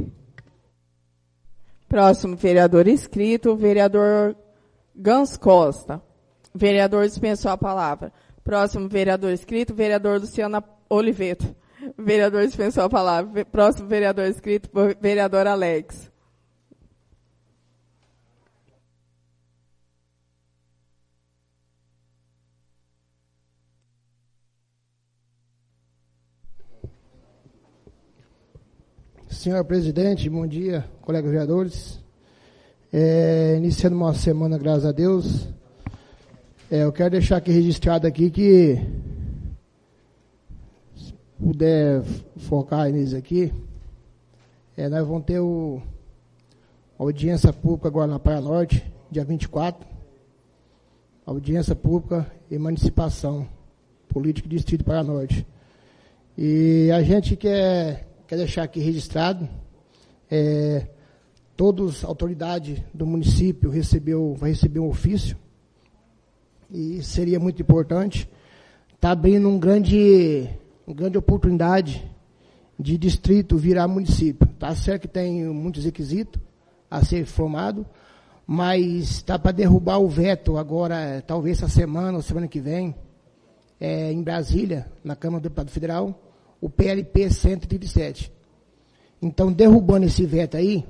Próximo vereador inscrito, vereador Gans Costa. Vereador dispensou a palavra. Próximo vereador inscrito, vereador Luciana Oliveto. Vereador dispensou a palavra. Próximo vereador inscrito, vereador Alex. Senhor presidente, bom dia, colegas vereadores. Iniciando uma semana, graças a Deus. Eu quero deixar aqui registrado aqui que, se puder focar nisso aqui, nós vamos ter audiência pública agora na Praia Norte, dia 24. Audiência pública e emancipação política do Distrito Praia Norte. E a gente quer deixar aqui registrado, todas as autoridades do município vai receber um ofício, e seria muito importante. Está abrindo uma grande oportunidade de distrito virar município. Está certo que tem muitos requisitos a ser formado, mas está para derrubar o veto agora, talvez essa semana ou semana que vem, em Brasília, na Câmara do Deputado Federal, o PLP 137. Então, derrubando esse veto aí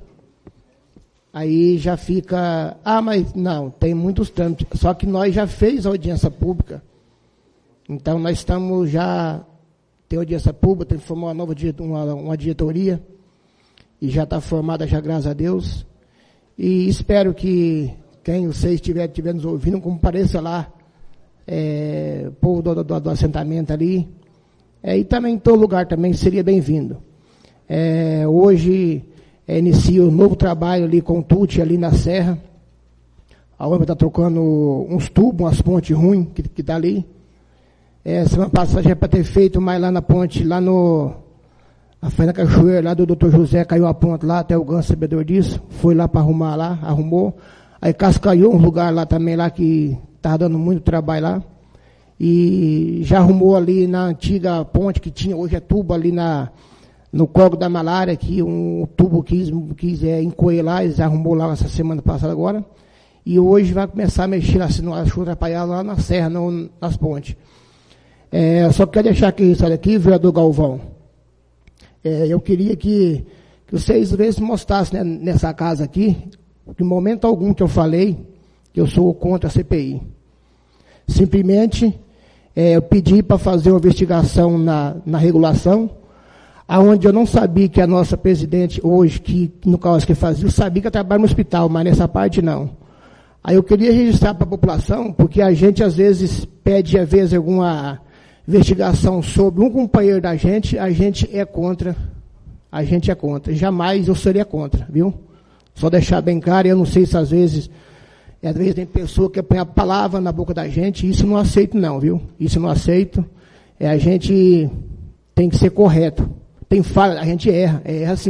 já fica... mas não, tem muitos trâmites. Só que nós já fez audiência pública. Então, nós estamos já... Tem audiência pública, tem que formar uma nova uma diretoria. E já está formada, já, graças a Deus. E espero que quem vocês estiver nos ouvindo, compareça lá, o povo do assentamento ali. E também em todo lugar também seria bem-vindo. Hoje inicia um novo trabalho ali com o TUT ali na Serra. A obra está trocando uns tubos, umas pontes ruins que está ali. Semana passada já para ter feito mais lá na ponte, lá na Fazenda Cachoeira, lá do Dr. José, caiu a ponte lá, até o Ganso sabedor disso. Foi lá para arrumar lá, arrumou. Aí cascaiu um lugar lá também, lá que estava dando muito trabalho lá. E já arrumou ali na antiga ponte que tinha, hoje é tubo ali no Córrego da Malária, que um tubo quis encoer lá, eles arrumou lá essa semana passada agora. E hoje vai começar a mexer assim, atrapalhar lá na serra, nas pontes. Só quero deixar aqui, sabe aqui, vereador Galvão. Eu queria que vocês mostrassem, né, nessa casa aqui, que em momento algum que eu falei que eu sou contra a CPI. Simplesmente, eu pedi para fazer uma investigação na regulação, aonde eu não sabia que a nossa presidente hoje, que no caso que fazia, eu sabia que ela trabalha no hospital, mas nessa parte não. Aí eu queria registrar para a população, porque a gente às vezes pede, às vezes, alguma investigação sobre um companheiro da gente, a gente é contra. Jamais eu seria contra, viu? Só deixar bem claro, eu não sei se às vezes tem pessoa que põe a palavra na boca da gente, isso não aceito não, viu? Isso não aceito. A gente tem que ser correto. Tem falha, a gente erra.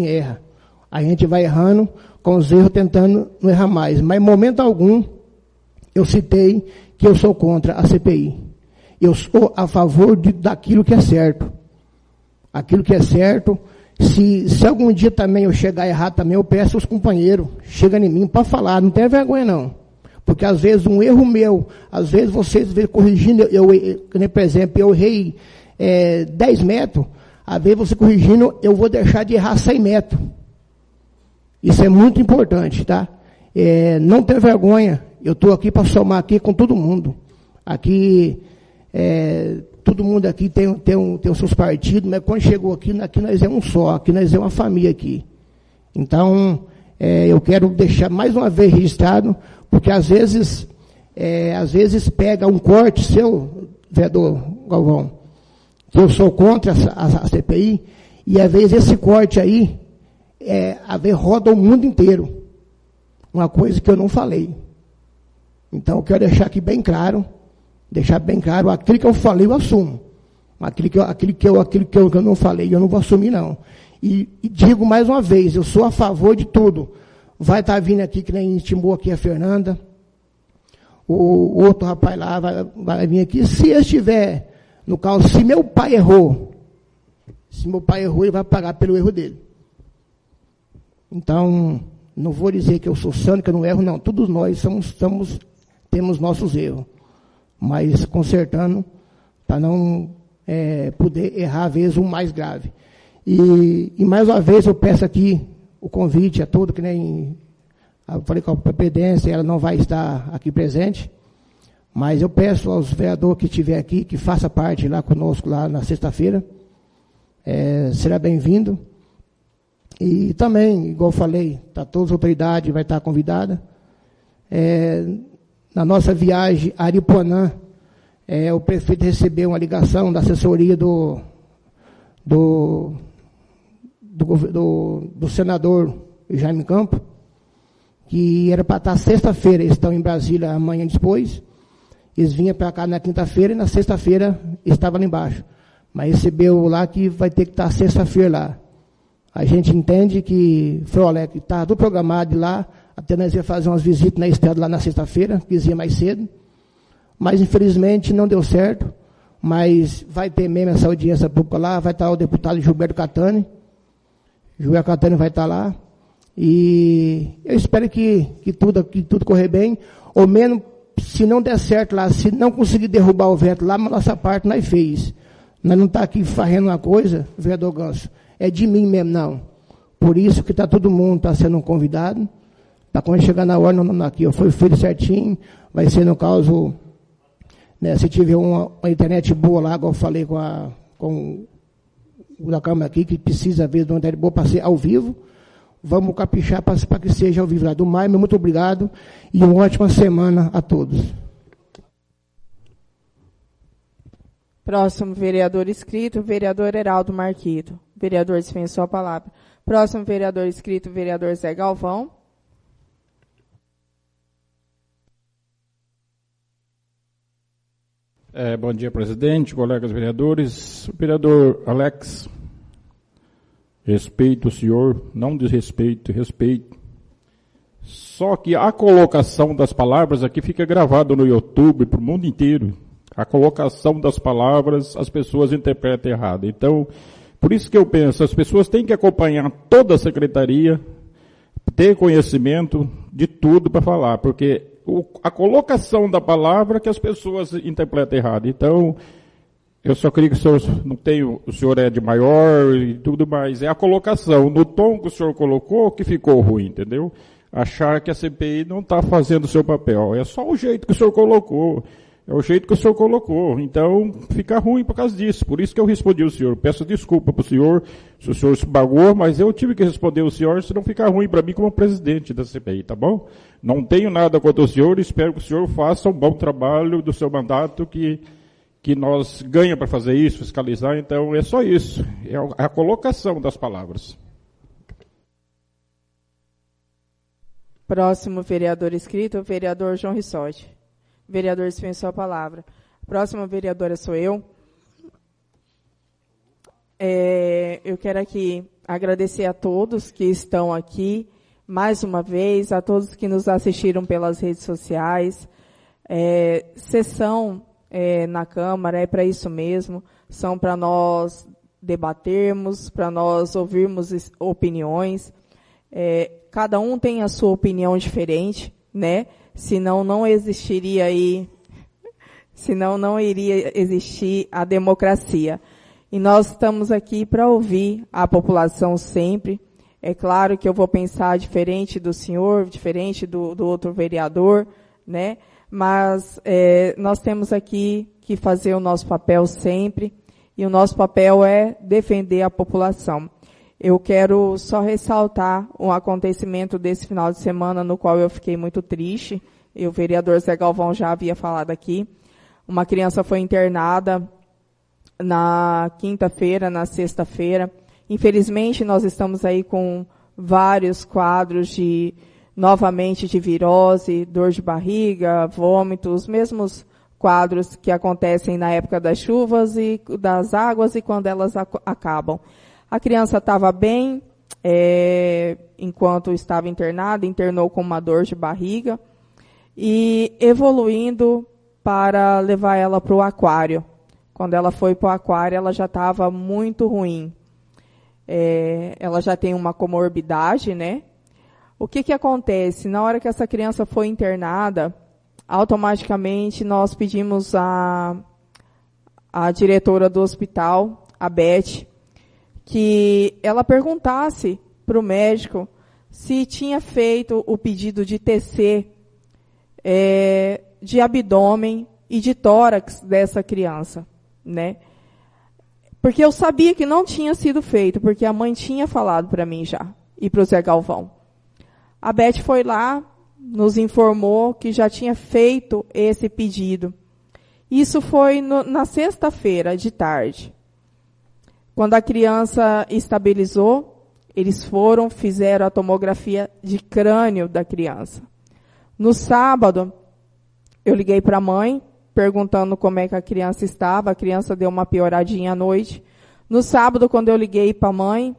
A gente vai errando com os erros, tentando não errar mais. Mas em momento algum, eu citei que eu sou contra a CPI. Eu sou a favor daquilo que é certo. Aquilo que é certo, se algum dia também eu chegar errado também, eu peço aos companheiros, chega em mim para falar, não tem vergonha não. Porque às vezes um erro meu, às vezes vocês corrigindo, por exemplo, eu errei 10 metros, às vezes você corrigindo, eu vou deixar de errar 100 metros. Isso é muito importante, tá? Não tem vergonha, eu estou aqui para somar aqui com todo mundo. Aqui, todo mundo aqui tem os seus partidos, mas quando chegou aqui nós é um só, aqui nós é uma família aqui. Então, eu quero deixar mais uma vez registrado, porque às vezes pega um corte seu, vereador Galvão, que eu sou contra a CPI, e às vezes esse corte aí, roda o mundo inteiro. Uma coisa que eu não falei. Então, eu quero deixar aqui bem claro, aquilo que eu falei, eu assumo. Aquilo que eu não falei, eu não vou assumir, não. E digo mais uma vez, eu sou a favor de tudo. Vai estar vindo aqui, que nem estimou aqui a Fernanda, o outro rapaz lá vai vir aqui. Se eu estiver, no caso, se meu pai errou, ele vai pagar pelo erro dele. Então, não vou dizer que eu sou santo, que eu não erro, não. Todos nós temos nossos erros. Mas consertando, para não poder errar, às vezes, o mais grave. E mais uma vez eu peço aqui o convite a todo, que nem eu falei com a presidência, ela não vai estar aqui presente, mas eu peço aos vereadores que estiver aqui, que faça parte lá conosco, lá na sexta-feira, será bem-vindo. E também, igual eu falei, tá todas as autoridades vai estar convidada. Na nossa viagem a Aripuanã, o prefeito recebeu uma ligação da assessoria do senador Jaime Campos, que era para estar sexta-feira. Eles estão em Brasília amanhã depois. Eles vinham para cá na quinta-feira e na sexta-feira estava lá embaixo. Mas recebeu lá que vai ter que estar sexta-feira lá. A gente entende que foi o Alex, está tudo programado lá, até nós ia fazer umas visitas na estrada lá na sexta-feira, quis ir mais cedo. Mas infelizmente não deu certo. Mas vai ter mesmo essa audiência pública lá, vai estar o deputado Gilberto Catani. Gilberto Catani vai estar lá. E eu espero que tudo correr bem, ou menos, se não der certo lá, se não conseguir derrubar o veto lá, mas nossa parte nós fez. Nós não está aqui fazendo uma coisa, vereador Ganso, é de mim mesmo, não. Por isso que todo mundo está sendo convidado, para quando chegar na hora, não aqui, foi feito certinho, vai ser no caso, né, se tiver uma internet boa lá, igual eu falei com o da Câmara aqui, que precisa ver de uma internet boa para ser ao vivo, vamos caprichar para que seja ao vivo lá do Maio. Muito obrigado e uma ótima semana a todos. Próximo vereador inscrito, vereador Heraldo Marquito. Vereador, dispensou a palavra. Próximo vereador inscrito, vereador Zé Galvão. Bom dia, presidente, colegas vereadores. Vereador Alex, respeito o senhor, não desrespeito, respeito. Só que a colocação das palavras aqui fica gravado no YouTube para o mundo inteiro. A colocação das palavras, as pessoas interpretam errado. Então, por isso que eu penso, as pessoas têm que acompanhar toda a secretaria, ter conhecimento de tudo para falar, porque a colocação da palavra que as pessoas interpretam errado. Então, eu só queria que o senhor, o senhor é de maior e tudo mais, é a colocação, no tom que o senhor colocou que ficou ruim, entendeu? Achar que a CPI não está fazendo o seu papel, é só o jeito que o senhor colocou. É o jeito que o senhor colocou. Então, fica ruim por causa disso. Por isso que eu respondi o senhor. Peço desculpa para o senhor, se o senhor se bagou, mas eu tive que responder o senhor, senão fica ruim para mim como presidente da CPI, tá bom? Não tenho nada contra o senhor, espero que o senhor faça um bom trabalho do seu mandato, que nós ganhamos para fazer isso, fiscalizar. Então, é só isso. É a colocação das palavras. Próximo vereador inscrito, o vereador João Rissotti. Vereador, dispensou a palavra. Próxima vereadora sou eu. Eu quero aqui agradecer a todos que estão aqui, mais uma vez, a todos que nos assistiram pelas redes sociais. Sessão na Câmara é para isso mesmo, são para nós debatermos, para nós ouvirmos opiniões. Cada um tem a sua opinião diferente, né? Senão não existiria senão não iria existir a democracia. E nós estamos aqui para ouvir a população sempre. É claro que eu vou pensar diferente do senhor, diferente do outro vereador, né? Mas nós temos aqui que fazer o nosso papel sempre, e o nosso papel é defender a população. Eu quero só ressaltar um acontecimento desse final de semana no qual eu fiquei muito triste, e o vereador Zé Galvão já havia falado aqui. Uma criança foi internada na quinta-feira, na sexta-feira. Infelizmente, nós estamos aí com vários quadros novamente de virose, dor de barriga, vômito, os mesmos quadros que acontecem na época das chuvas e das águas e quando elas acabam. A criança estava bem, enquanto estava internada, internou com uma dor de barriga e evoluindo para levar ela para o aquário. Quando ela foi para o aquário, ela já estava muito ruim. Ela já tem uma comorbidade, né? O que acontece? Na hora que essa criança foi internada, automaticamente nós pedimos a diretora do hospital, a Beth, que ela perguntasse para o médico se tinha feito o pedido de TC de abdômen e de tórax dessa criança, né? Porque eu sabia que não tinha sido feito, porque a mãe tinha falado para mim já, e para o Zé Galvão. A Beth foi lá, nos informou que já tinha feito esse pedido. Isso foi na sexta-feira, de tarde. Quando a criança estabilizou, eles fizeram a tomografia de crânio da criança. No sábado, eu liguei para a mãe, perguntando como é que a criança estava. A criança deu uma pioradinha à noite. No sábado, quando eu liguei para a mãe,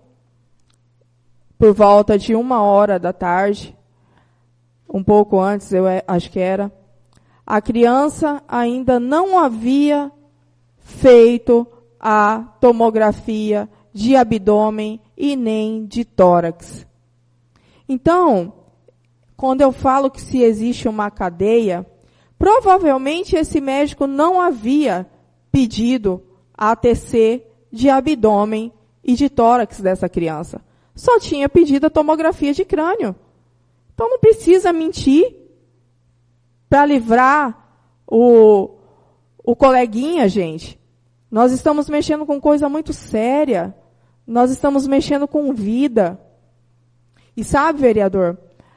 por volta de 1h da tarde, um pouco antes, eu acho que era, a criança ainda não havia feito a tomografia de abdômen e nem de tórax. Então, quando eu falo que se existe uma cadeia, provavelmente esse médico não havia pedido a ATC de abdômen e de tórax dessa criança. Só tinha pedido a tomografia de crânio. Então não precisa mentir para livrar o coleguinha, gente. Nós estamos mexendo com coisa muito séria. Nós estamos mexendo com vida. E sabe, vereador,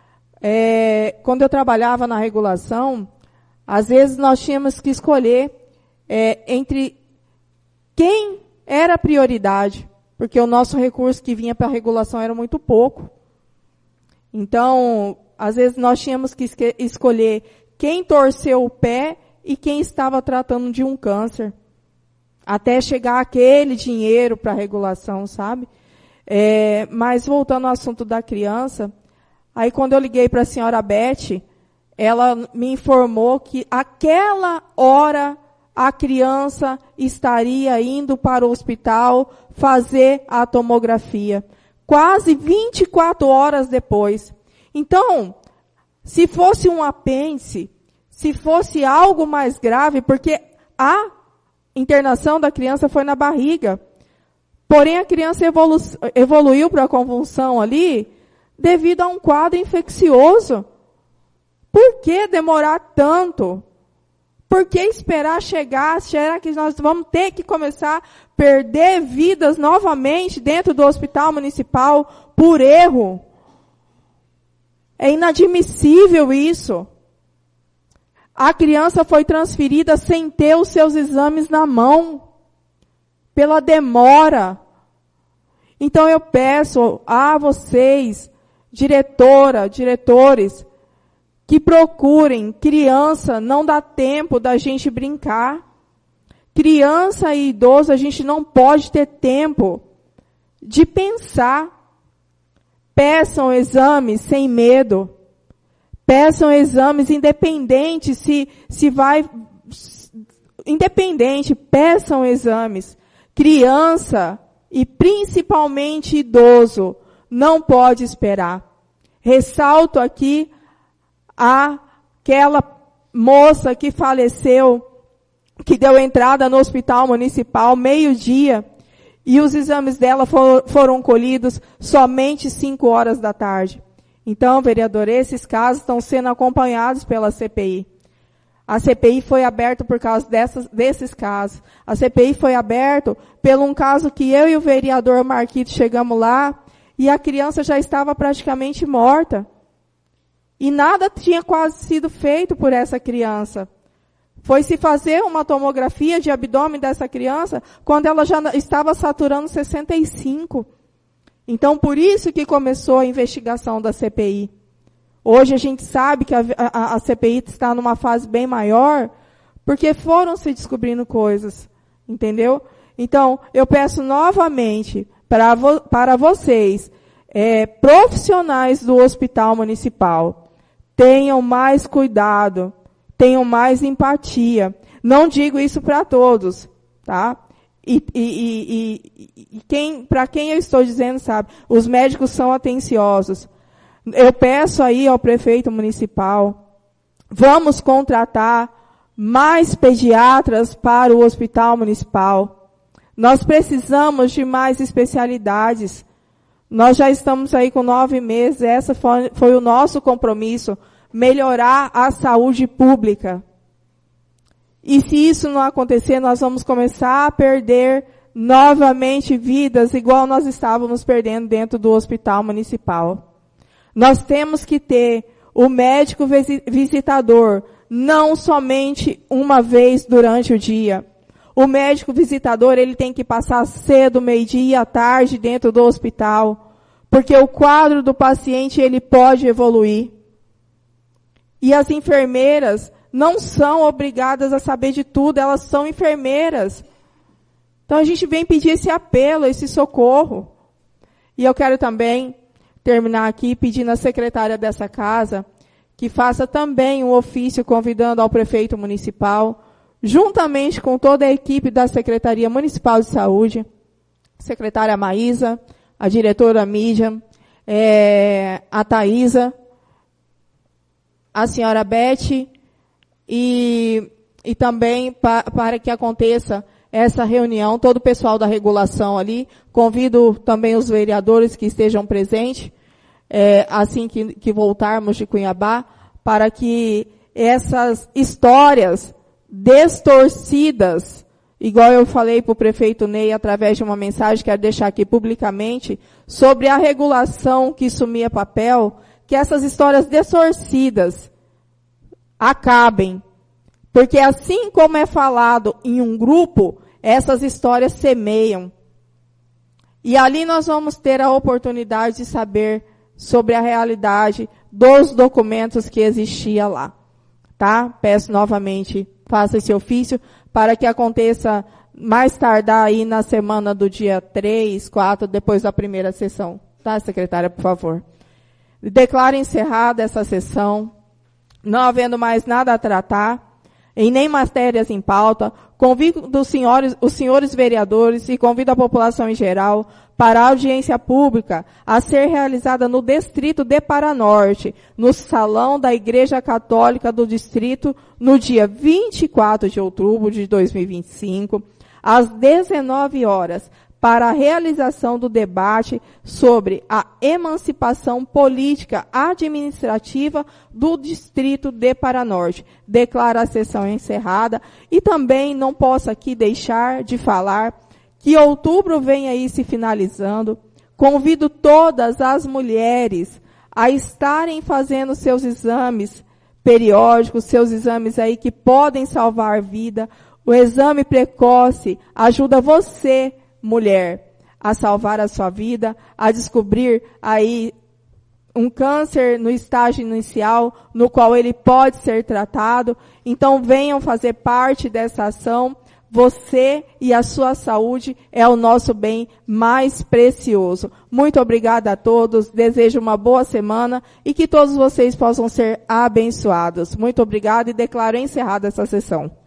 quando eu trabalhava na regulação, às vezes nós tínhamos que escolher entre quem era prioridade, porque o nosso recurso que vinha para a regulação era muito pouco. Então, às vezes nós tínhamos que escolher quem torceu o pé e quem estava tratando de um câncer, até chegar aquele dinheiro para a regulação, sabe? Mas voltando ao assunto da criança, aí quando eu liguei para a senhora Beth, ela me informou que aquela hora a criança estaria indo para o hospital fazer a tomografia. Quase 24 horas depois. Então, se fosse um apêndice, se fosse algo mais grave, porque a internação da criança foi na barriga. Porém, a criança evoluiu para a convulsão ali devido a um quadro infeccioso. Por que demorar tanto? Por que esperar chegar? Será que nós vamos ter que começar a perder vidas novamente dentro do hospital municipal por erro? É inadmissível isso. A criança foi transferida sem ter os seus exames na mão, pela demora. Então eu peço a vocês, diretores, que procurem. Criança, não dá tempo da gente brincar. Criança e idoso, a gente não pode ter tempo de pensar. Peçam exames sem medo. Peçam exames independentes, se vai, independente, peçam exames. Criança e principalmente idoso não pode esperar. Ressalto aqui aquela moça que faleceu, que deu entrada no hospital municipal meio-dia, e os exames dela foram colhidos somente 5 horas da tarde. Então, vereador, esses casos estão sendo acompanhados pela CPI. A CPI foi aberta por causa desses casos. A CPI foi aberta por um caso que eu e o vereador Marquito chegamos lá, e a criança já estava praticamente morta. E nada tinha quase sido feito por essa criança. Foi se fazer uma tomografia de abdômen dessa criança quando ela já estava saturando 65. Então, por isso que começou a investigação da CPI. Hoje a gente sabe que a CPI está numa fase bem maior, porque foram se descobrindo coisas. Entendeu? Então, eu peço novamente para vocês, profissionais do Hospital Municipal, tenham mais cuidado, tenham mais empatia. Não digo isso para todos, tá? Para quem eu estou dizendo, sabe, os médicos são atenciosos. Eu peço aí ao prefeito municipal, vamos contratar mais pediatras para o hospital municipal. Nós precisamos de mais especialidades. Nós já estamos aí com 9 meses, essa foi o nosso compromisso, melhorar a saúde pública. E se isso não acontecer, nós vamos começar a perder novamente vidas igual nós estávamos perdendo dentro do hospital municipal. Nós temos que ter o médico visitador, não somente uma vez durante o dia. O médico visitador, ele tem que passar cedo, meio-dia e à tarde dentro do hospital, porque o quadro do paciente, ele pode evoluir. E as enfermeiras não são obrigadas a saber de tudo, elas são enfermeiras. Então a gente vem pedir esse apelo, esse socorro. E eu quero também terminar aqui pedindo à secretária dessa casa que faça também um ofício convidando ao prefeito municipal, juntamente com toda a equipe da Secretaria Municipal de Saúde, secretária Maísa, a diretora Mídia, a Thaísa, a senhora Beth, e também para que aconteça essa reunião, todo o pessoal da regulação ali, convido também os vereadores que estejam presentes, assim que voltarmos de Cuiabá, para que essas histórias distorcidas, igual eu falei para o prefeito Ney através de uma mensagem, quero deixar aqui publicamente, sobre a regulação que sumia papel, que essas histórias distorcidas acabem. Porque assim como é falado em um grupo, essas histórias semeiam. E ali nós vamos ter a oportunidade de saber sobre a realidade dos documentos que existia lá. Tá? Peço novamente, faça esse ofício para que aconteça mais tardar aí na semana do dia 3, 4, depois da primeira sessão. Tá, secretária, por favor? Declaro encerrada essa sessão, não havendo mais nada a tratar, e nem matérias em pauta. Convido os senhores vereadores e convido a população em geral para a audiência pública a ser realizada no Distrito de Paranorte, no Salão da Igreja Católica do Distrito, no dia 24 de outubro de 2025, às 19 horas, para a realização do debate sobre a emancipação política administrativa do Distrito de Paranorte. Declaro a sessão encerrada e também não posso aqui deixar de falar que outubro vem aí se finalizando. Convido todas as mulheres a estarem fazendo seus exames periódicos, seus exames aí que podem salvar vida. O exame precoce ajuda você, mulher, a salvar a sua vida, a descobrir aí um câncer no estágio inicial, no qual ele pode ser tratado. Então venham fazer parte dessa ação. Você e a sua saúde é o nosso bem mais precioso. Muito obrigada a todos, desejo uma boa semana e que todos vocês possam ser abençoados. Muito obrigada e declaro encerrada essa sessão.